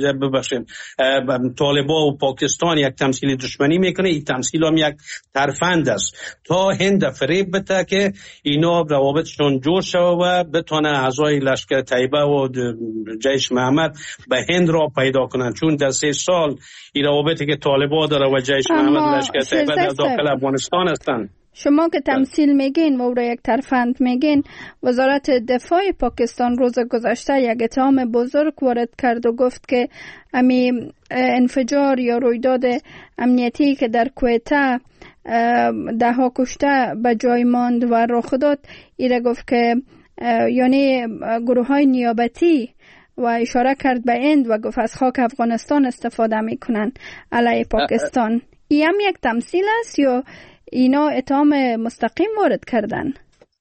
طالبان و پاکستان یک تمثیل دشمنی میکنه، این تمثیل هم یک ترفند است تا هند فریب بده که اینا روابطشون جور شود و بتونه اعضای لشکر طیبه و جیش محمد به هند را پیدا کنن. چون در 3 سال این روابطی که طالبان داره و جیش محمد لشکر طیبه در داخل افغانستان هستند. شما که تمثیل میگین و یک ترفند میگین، وزارت دفاع پاکستان روز گذشته یک اتهام بزرگ وارد کرد و گفت که امی انفجار یا رویداد امنیتی که در کویته 10 کشته به جای ماند و رخ داد، ایره گفت که یعنی گروه های نیابتی و اشاره کرد به هند و گفت از خاک افغانستان استفاده میکنن علیه پاکستان. این هم یک تمثیل است یا اینا اتهام مستقیم وارد کردن؟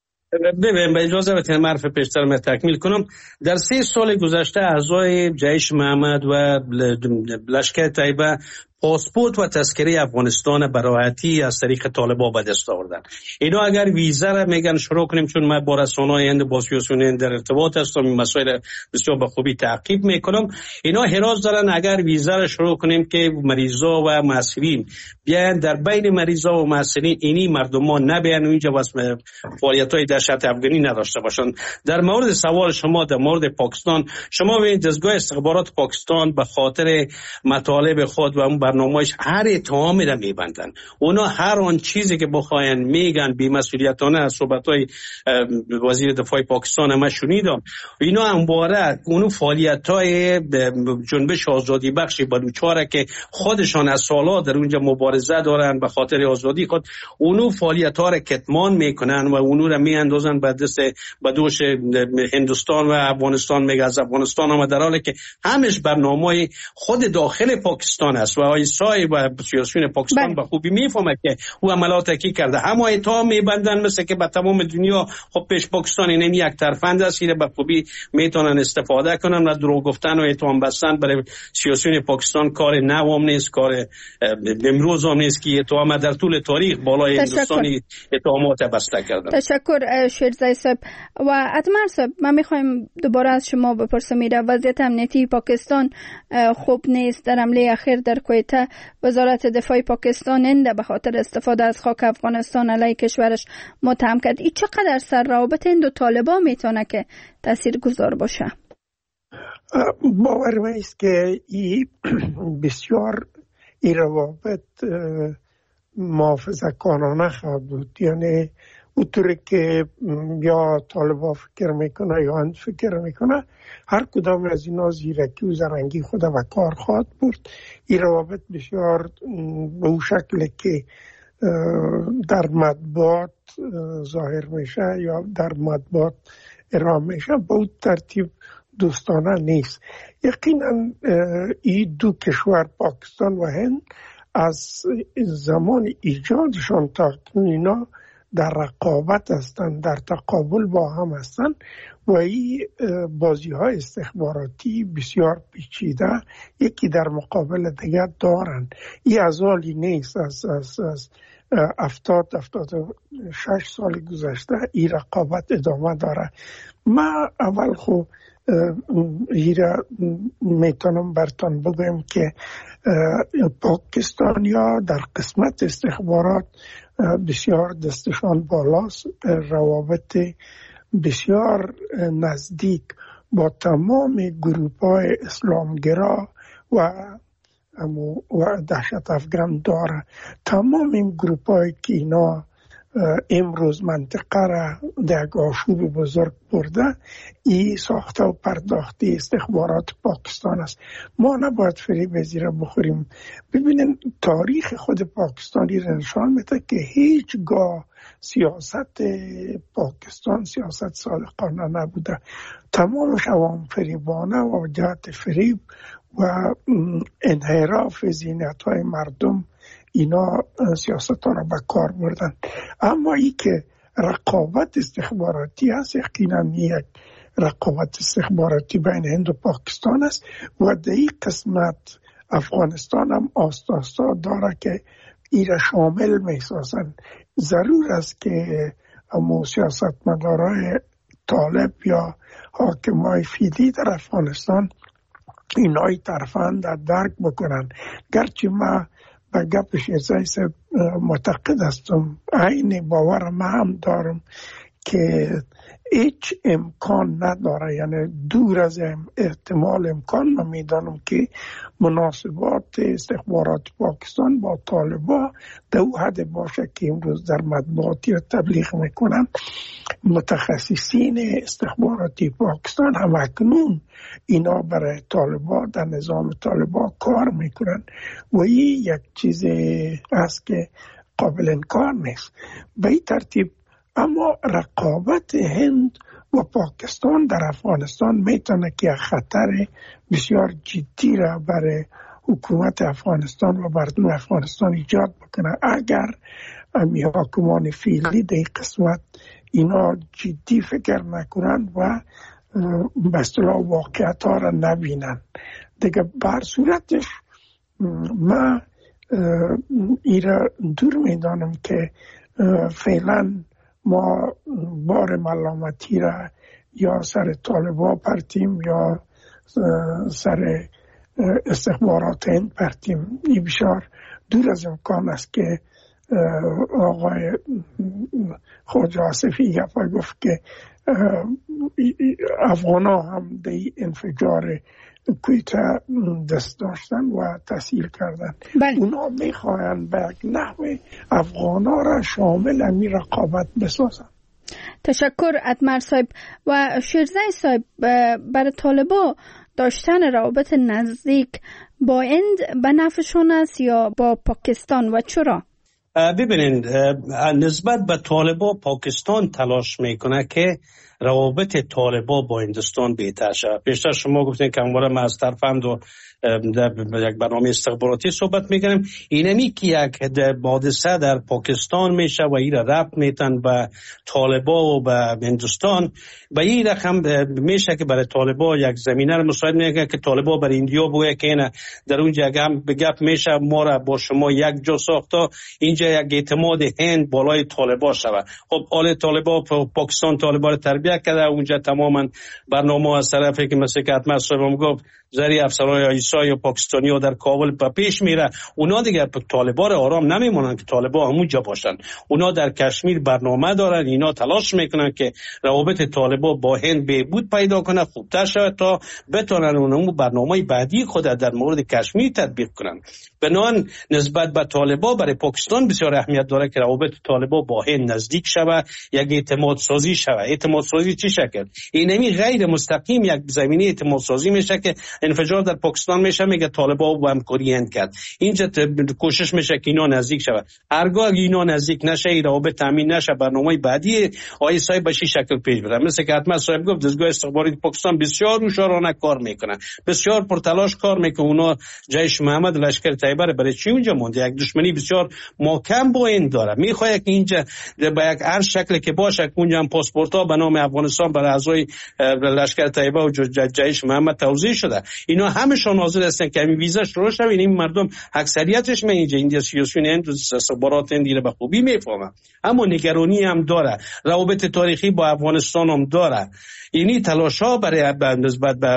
ببین، به اجازه بدید معرف پیشتر من تکمیل کنم. در 3 سال گذشته اعضای جیش محمد و لشکر طیبه پاسپورت و تذکره افغانستان براحتی از طریق طالبان به دست آوردن. اینا اگر ویزا را میگن شروع کنیم، چون من با رسانه‌های هند با سیاسیون هند در ارتباط هستم، این مسائل بسیار به خوبی تعقیب میکنم، اینا حراس دارن اگر ویزا را شروع کنیم که مریضا و معسرین بیان در بین مریضا و معسرین اینی مردمان نبیان اینجا واسه فعالیت‌های دهشت افغانی نداشته باشن. در مورد سوال شما در مورد پاکستان، شما ببینید دستگاه استخبارات پاکستان به خاطر مطالب خود و اون برنامه‌اش هر اتهامی را میبندن. اونا هر آن چیزی که بخواین میگن بی‌مسئولیتانه. از صحبت‌های وزیر دفاع پاکستان ما شنیدم، اینا همواره اونو فعالیت‌های جنبش آزادی بخش بلوچ‌ها که خودشان از سال‌ها در اونجا مبارزه دارن به خاطر آزادی خود، اونو فعالیت‌ها را کتمان میکنن و اونو را میاندازن به دست به دوش هندوستان و افغانستان. میگه از افغانستان هم، در حالی که همش برنامه‌های خود داخل پاکستان است و آیسای و سیاسیون پاکستان به خوبی میفهمه که او عملات کی کرده. همه اتهام میبندن مثل که به تمام دنیا خب پیش پاکستان اینم یک طرفند است، اینه به خوبی میتونن استفاده کنن و دروغ گفتن و اتهام بستن برای سیاسیون پاکستان کار نوام نیست، کار امروز هم نیست که اتهام در طول تاریخ بالای هندوستانی اتهامات بسته کردن. تشکر شیرزای صاحب. و اتمر صاحب، من میخوایم دوباره از شما بپرسم، وضعیت امنیتی پاکستان خوب نیست. در حمله اخیر در کویته وزارت دفاع پاکستان هند به خاطر استفاده از خاک افغانستان علیه کشورش متهم کرد. این چقدر سر روابط هند و طالبان میتونه که تاثیرگذار باشه؟ باور است که بسیار این روابط محافظه‌کارانه خواهد بود. یعنی اونطوری که یا طالبان فکر میکنه یا هند فکر میکنه، هر کدام از اینا زیرکی و زرنگی خود و کار خواهد برد. این روابط بسیار به اون شکل که در مطبوعات ظاهر میشه یا در مطبوعات ارائه میشه به اون ترتیب دوستانه نیست. یقینا این دو کشور پاکستان و هند از زمان ایجادشان تا اینا در رقابت هستند، در تقابل با هم هستند و این بازی های استخباراتی بسیار پیچیده یکی در مقابل دیگر دارند. این از حالی نیست، از 76 سال گذشته این رقابت ادامه داره. من اول خب ایره میتونم برتان بگویم که پاکستانیا در قسمت استخبارات بسیار دستشان بالاست، روابط بسیار نزدیک با تمام گروه‌های اسلامگرا و دهشت افغان داره. تمام این گروه‌هایی که اینا امروز منطقه را در آشوب بزرگ برده، این ساخته و پرداخته استخبارات پاکستان است. ما نباید فریب زیر بخوریم. ببینید تاریخ خود پاکستانی را نشان میده که هیچگاه سیاست پاکستان سیاست صادقانه نبوده. تمامش عوام فریبانه و جهت فریب و انحراف ذهنیت‌های مردم اینا سیاست ها را به کار بردن. اما ای که رقابت استخباراتی هست، یقینا یک رقابت استخباراتی بین هند و پاکستان است و در این قسمت افغانستان هم آستا داره که ای را شامل می سازن. ضرور است که امو سیاستمدارای طالب یا حاکمای فیلی در افغانستان اینای طرفان در درک بکنن. گرچه ما به گپ شیرزای صاحب معتقد هستم، عین باور ما هم دارم که هیچ امکان نداره، یعنی دور از احتمال امکان من میدانم که مناسبات استخبارات پاکستان با طالبان در او حد باشه که امروز در مطبوعاتی را تبلیغ میکنن. متخصصین استخباراتی پاکستان هم اکنون اینا برای طالبان در نظام طالبان کار میکنن و این یک چیز است که قابل انکار نیست. به این ترتیب اما رقابت هند و پاکستان در افغانستان میتونه که خطر بسیار جدی را برای حکومت افغانستان و مردم افغانستان ایجاد بکنه اگر حاکمان فعلی در این قسمت اینا جدی فکر نکنند و به اصطلاح واقعیت ها را نبینن. دیگه بر صورتش من ایره دور میدانم که فعلا ما بار ملامتی را یا سر طالبان پرتیم یا سر استخبارات هند پرتیم. این بسیار دور از امکان است که آقای خواجه آصفی گفت که افغان ها هم در انفجار کویته دست داشتن و تاثیر کردن. اونا میخواین به یک نحو افغان ها را شامل امی رقابت بسازن. تشکر اتمر صاحب. و شیرزای صاحب، برای طالبا داشتن روابط نزدیک با هند به نفعشون است یا با پاکستان و چرا؟ ببینید، نسبت به طالبان پاکستان تلاش میکنه که روابط طالبان با هندوستان بهتر شود. بیشتر شما گفتین که همواره ما از طرف هم در یک برنامه استخباراتی صحبت میکنیم. اینمی که یک حادثه در پاکستان میشه و این ربط میتن به طالبان و به هندوستان، به این رقم میشه که برای طالبان یک زمینه رو مساعد میکنه که طالبان برای اندیا بگه که اینه در اونجا به گپ میشه ما را با شما یک جا ساخته، اینجا یک اعتماد هند بالای طالبان شود. خب آل طالبان پاکستان طالبان رو تربیت کرده، اونجا تماما برنامه از طرفی که مثل که حتما صاحبم گفت زری افسرهای آیسا یا پاکستانی ها در کابل پیش میره. اونا دیگه طالبان آرام نمیمونن که طالبان همونجا باشن. اونا در کشمیر برنامه دارن، اینا تلاش میکنن که روابط طالبان با هند بهبود پیدا کنه، خوبتر شود تا بتونن اونم برنامه بعدی خود در مورد کشمیر تطبیق کنن. بنان نسبت به طالبان برای پاکستان بسیار اهمیت داره که روابط طالبان با هند نزدیک شود، یک اعتماد سازی شود. اعتماد سازی چی شکل؟ اینمی غیر مستقیم یک زمینه اعتماد سازی میشه که انفجار در پاکستان میشه، میگه طالبان با همکاری هند کرد. اینجا کوشش میشه که اینا نزدیک شود. هرگاه اینا نزدیک نشه، این روابط تامین نشه، برنامه بعدی آیسای به چه شکل پیش بره. مثل که حتما صاحب گفت دستگاه استخباراتی پاکستان بسیار هوشیارانه کار میکنه، بسیار پرتلاش کار میکنه. اونا جیش محمد لشکر طیبه برای چی اونجا مونده؟ یک دشمنی بسیار محکم با این داره. میخواد که اینجا به یک هر شکل که باشه اونجا هم پاسپورت ها به نام افغانستان برای اعضای لشکر طیبه و جیش محمد توزیع شده. اینا همشون حاضر هستن که همین ویزا شروع شه. این مردم اکثریتش من اینجا سیاسیون هند و استخبارات هندی رو به خوبی میفهمن، اما نگرانی هم داره، روابط تاریخی با افغانستان هم داره. اینی تلاش‌ها برای نسبت به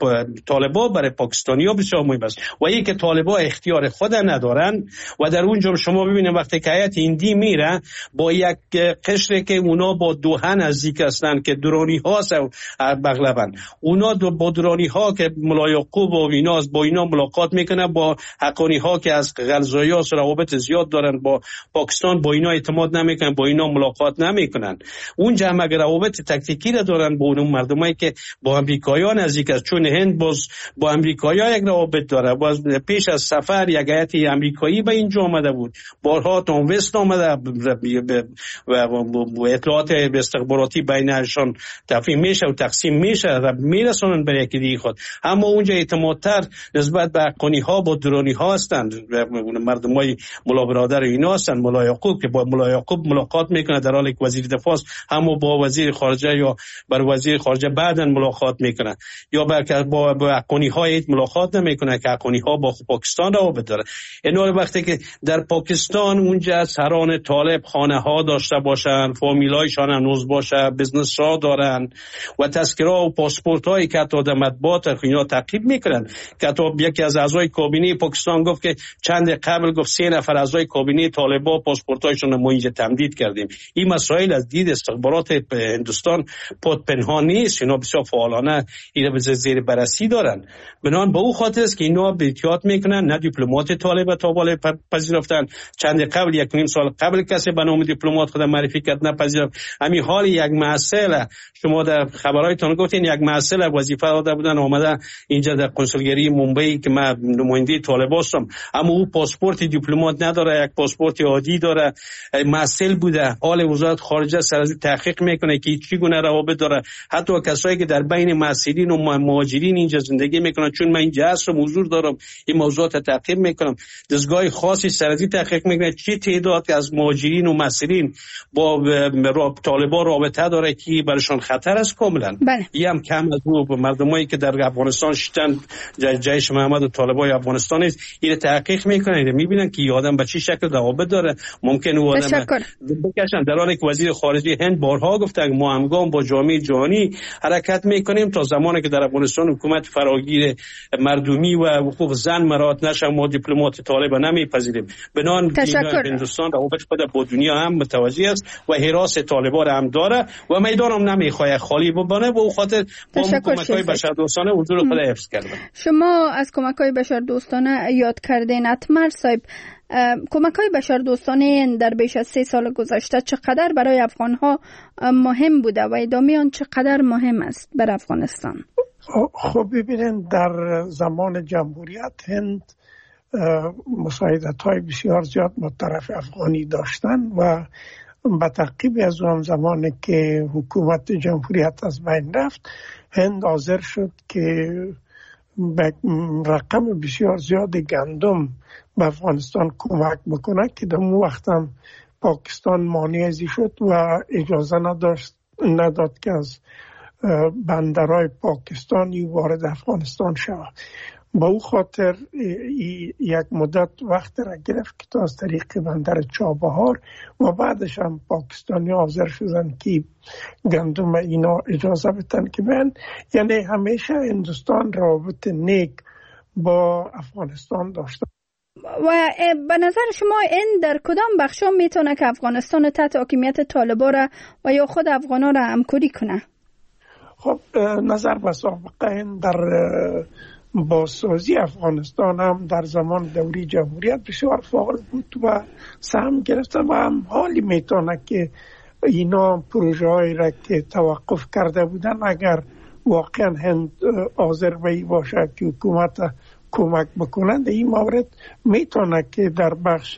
طالبان برای پاکستانی‌ها بسیار مهم است و اینکه طالبان اختیار خود ندارن و در اونجا شما ببینید وقتی که هیئت هندی میره با یک قشری که اونا با دوحه نزدیک هستن که درونی‌ها اغلباً اونا با درونی‌ها که ملا یعقوب و اینا با اینا ملاقات میکنه، با حقانی‌ها که از غلزایی‌ها روابط زیاد دارن با پاکستان با اینا اعتماد نمیکنن، با اینا ملاقات نمیکنن. اونجا هم اگر روابط تکتیکی را دارن با اون مردمایی که با امریکایی‌ها نزدیک است، چون هند باز با امریکایی‌ها یک روابط داره. باز پیش از سفر یک هیئت امریکایی به اینجا آمده بود، بارها تام وست آمده و اطلاعات استخباراتی بینشون تفهیم میشه و تقسیم میشه و میرسونن به یکی دیگه خود. اما اونجا اعتمادتر نسبت به حقانی‌ها با درونی‌ها هستند. مردمای ملا برادر اینا هستن، ملا یعقوب که با ملا یعقوب ملاقات میکنه در حالی که وزیر دفاع هم با وزیر خارجه یا بر وزیر خارجه بعداً ملاقات میکنه، یا با حقانی‌ها ملاقات نمیکنه که حقانی‌ها با پاکستان روابط داره. اینا وقتی که در پاکستان اونجا سران طالب خانه‌ها داشته باشن، فامیلایشان هنوز باشه، بزنس ها دارن و تذکره و پاسپورت‌هایی که تا مطبوعات اینا تعقیب میکنن. که یکی از اعضای کابینه پاکستان گفت که چند قبل گفت 3 نفر اعضای کابینه طالبان پاسپورت‌هایشون ما اینجا تمدید کردیم. این مسائل از دید استخبارات هندوستان پنهان نیست، اینا بسیار فعالانه اینا به زیر بررسی دارن. بنابراین به او خاطر است که اینا به احتیاط میکنن، نه دیپلمات طالب تا بالا پذیرفتن. چند قبل 1.5 سال قبل کسی به نام دیپلمات خود معرفی کرد نپذیرفت. همین حال یک مسئله شما در خبرایتون گفتین یک مسئله وظیفه داده بودن اومده اینجا در کنسولگری ممبئی که من نماینده طالبان هستم، اما او پاسپورت دیپلمات نداره، یک پاسپورت عادی داره. مسئله بوده حال وزارت خارجه سر از تحقیق میکنه که چی گونه روابط داره، حتی کسایی که در بین مسیرین و مهاجرین اینجا زندگی میکنن. چون من اینجا هستم حضور دارم این موضوعات تعقیب میکنم، دستگاه خاصی سر از تحقیق میکنه چه تعداد از مهاجرین و مسیرین با طالبان رابطه داره که برشان خطر است کاملا. این هم کم از او مردمایی که در افغانستان شدن جیش محمد و طالبان افغانستان است این تحقیق میکنن، میبینن که آدم به چه شکل روابط داره. ممکن او آدم بکشن در حالی که وزیر خارجه هند بارها گفته ما همگام با جامعه جهانی حرکت میکنیم تا زمانی که در افغانستان حکومت فراگیر مردمی و حقوق زن مراعات نشه ما دیپلمات طالبان نمیپذیریم. بنان هندوستان روابط خود با دنیا هم متوازی است و حراس طالبان هم داره و میدان هم نمیخواد خالی بمانه. به خاطر با کمک‌های بشردوستانه حضور خود حفظ کردن. شما از کمک‌های بشردوستانه یاد کردین اتمر صاحب. کمک‌های بشردوستانه در بیش از 3 سال گذشته چقدر برای افغان‌ها مهم بوده و ادامه آن چقدر مهم است بر افغانستان؟ خب ببینید در زمان جمهوریت هند مساعدت‌های بسیار زیاد با طرف افغانی داشتن و به تعقیب از اون زمانی که حکومت جمهوریت از بین رفت، هند حاضر شد که به رقم بسیار زیاد گندم به افغانستان کمک بکنه که در اون وقت هم پاکستان مانع ازی شد و اجازه نداد که از بندرهای پاکستانی وارد افغانستان شود. با او خاطر یک مدت وقت را گرفت که تا از طریق بندر چابهار و بعدش هم پاکستانی حاضر شدن که گندم اینا اجازه بدن که من، یعنی همیشه هندوستان رابط نیک با افغانستان داشته. و به نظر شما این در کدام بخشا میتونه که افغانستان تحت حاکمیت طالبان را و یا خود افغانا را همکاری کنه؟ خب نظر به سابقه این در بازسازی افغانستان هم در زمان دوری جمهوریت بسیار فعال بود و سهم گرفته و هم حالی میتونه که اینا پروژه هایی را که توقف کرده بودن اگر واقعا هند حاضر باشه که حکومت کمک بکنند، این مورد میتونه که در بخش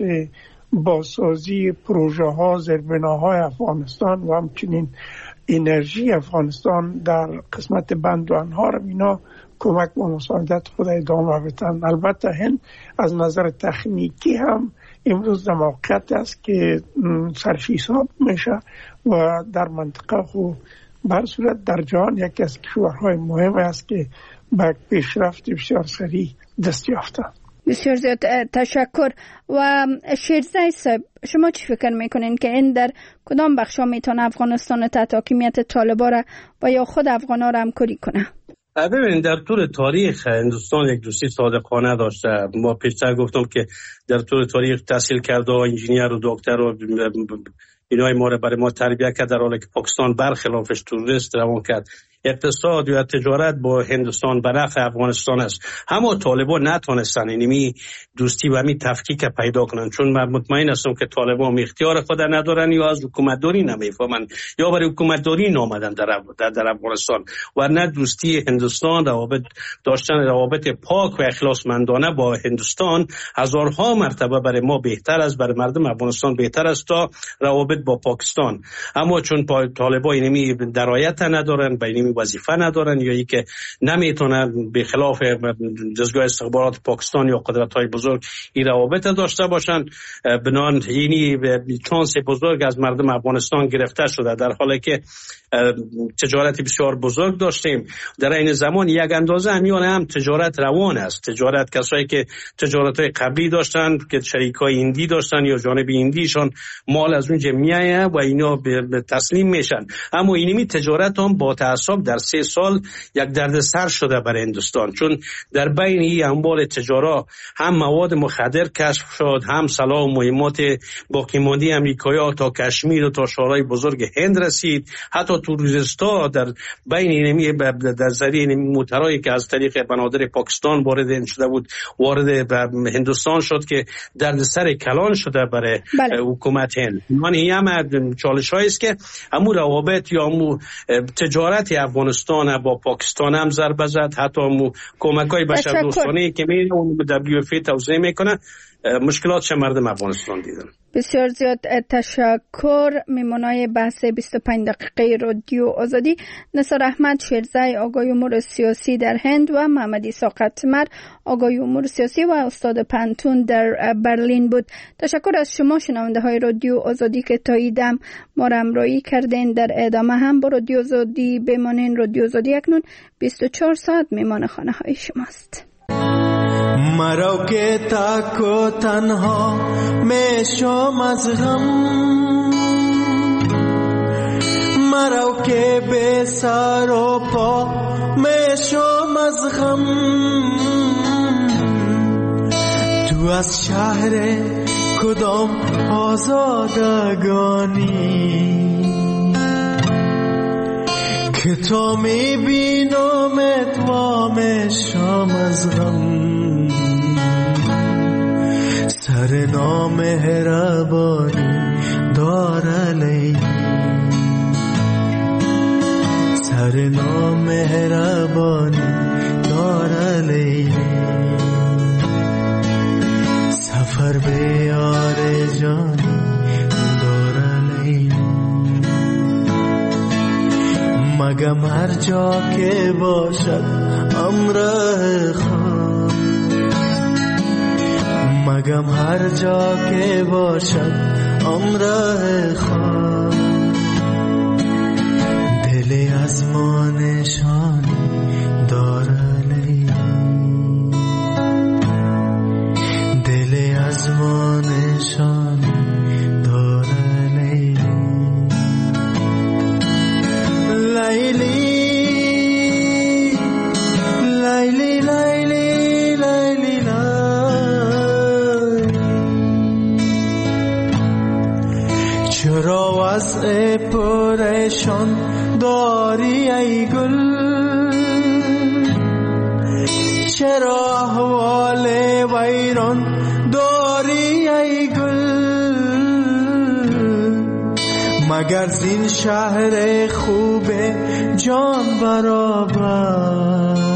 بازسازی پروژه ها، زیربناهای افغانستان و همچنین انرژی افغانستان در قسمت بند و انهار اینا کمک و مساعدت خود ادامه بدن. البته هند از نظر تکنیکی هم امروز در موقعیت است که سرشیساب میشه و در منطقه خو بر صورت در جهان یکی از کشورهای مهم است که به پیشرفت بسیار سریع دست یافته. بسیار زیاد تشکر. و شیرزای صاحب، شما چی فکر میکنین که این در کدام بخشا میتونه افغانستان تحت حاکمیت طالبان را و یا خود افغانا را همکاری کنه؟ ببینید در طول تاریخ هندوستان یک دوستی صادقانه داشته. ما پیشتر گفتم که در طول تاریخ تحصیل کرده و انجینیر و دکتر و اینای ما را برای ما تربیت کرد، در حالی که پاکستان برخلافش توریست روان کرد. اقتصاد و تجارت با هندوستان به نفع افغانستان است. همه طالبان نتونستن اینمی دوستی و همی تفکیک پیدا کنن، چون من مطمئن هستم که طالبان اختیار خود ندارن یا از حکومتداری نمیفهمن یا برای حکومتداری نامدن در افغانستان. و نه دوستی هندوستان روابط داشتن روابط پاک و اخلاصمندانه با هندوستان هزارها مرتبه برای ما بهتر است، برای مردم افغانستان بهتر است تا روابط با پاکستان. اما چون طالبان اینمی درایت ندارن، به وظیفه ندارن یا ای که نمیتونن به خلاف جزگاه استخبارات پاکستان یا قدرت‌های بزرگ این روابط داشته باشن، بنان اینی چانس بزرگ از مردم افغانستان گرفته شده، در حالی که تجارت بسیار بزرگ داشتیم. در این زمان یک اندازه همیان هم تجارت روان است. تجارت کسایی که تجارت‌های قبلی داشتن که شریکای هندی داشتن یا جانب هندیشان مال از اونجا میایه و اینا به تسلیم میشن. اما اینمی تجارت هم با تعصب در 3 سال یک دردسر شده برای هندوستان، چون در بین این اموال تجارت هم مواد مخدر کشف شد، هم سلاح و مهمات باقی مانده امریکایی تا کشمیر و تا شهرهای بزرگ هند رسید. حتی توریستا در بین اینمی در ذریعه موترایی که از طریق بنادر پاکستان وارد شده بود وارد هندوستان شد که دردسر کلان شده برای حکومت هند. این هم چالش‌هایی است که امو روابط یا امو تجارت افغانستان با پاکستان هم ضربه زد. حتی امو کمک‌های بشردوستانه که می‌بینیم WFP توضیح میکنه مشکلات مردم افغانستان دیدن. بسیار زیاد تشکر. میمونای بحث 25 دقیقه رادیو آزادی نثار احمد شیرزای، آگاهی امور سیاسی در هند، و محمد عیسی قطمر، آگاهی امور سیاسی و استاد پنتون در برلین بود. تشکر از شما شنونده های رادیو آزادی که تا ایدم ما را همراهی کردین. در ادامه هم با رادیو آزادی بمانین. رادیو آزادی اکنون 24 ساعت میمان خانه های شماست. مرو که تک و تنها میشم از غم، مرو که بے سر و پا میشم از غم. تو از شهر کدام آزادگانی که تو میبینمت و میشم از غم. سر نامهربانی دارلی، سر نامهربانی دارلی، سفر به یار جانی دارلی. مگم هر جا که باشد امر خود، مگم هر جا که باشد امر خود، دلی از ما نشان داره لیلی، دلی از ما نشان داره لیلی، لیلی لیلی لیلی لیلی لیلی. چرا وضع پریشان داری ای گل، چرا احوال ویران داری ای گل، مگر زین شهر خوب جان برابر،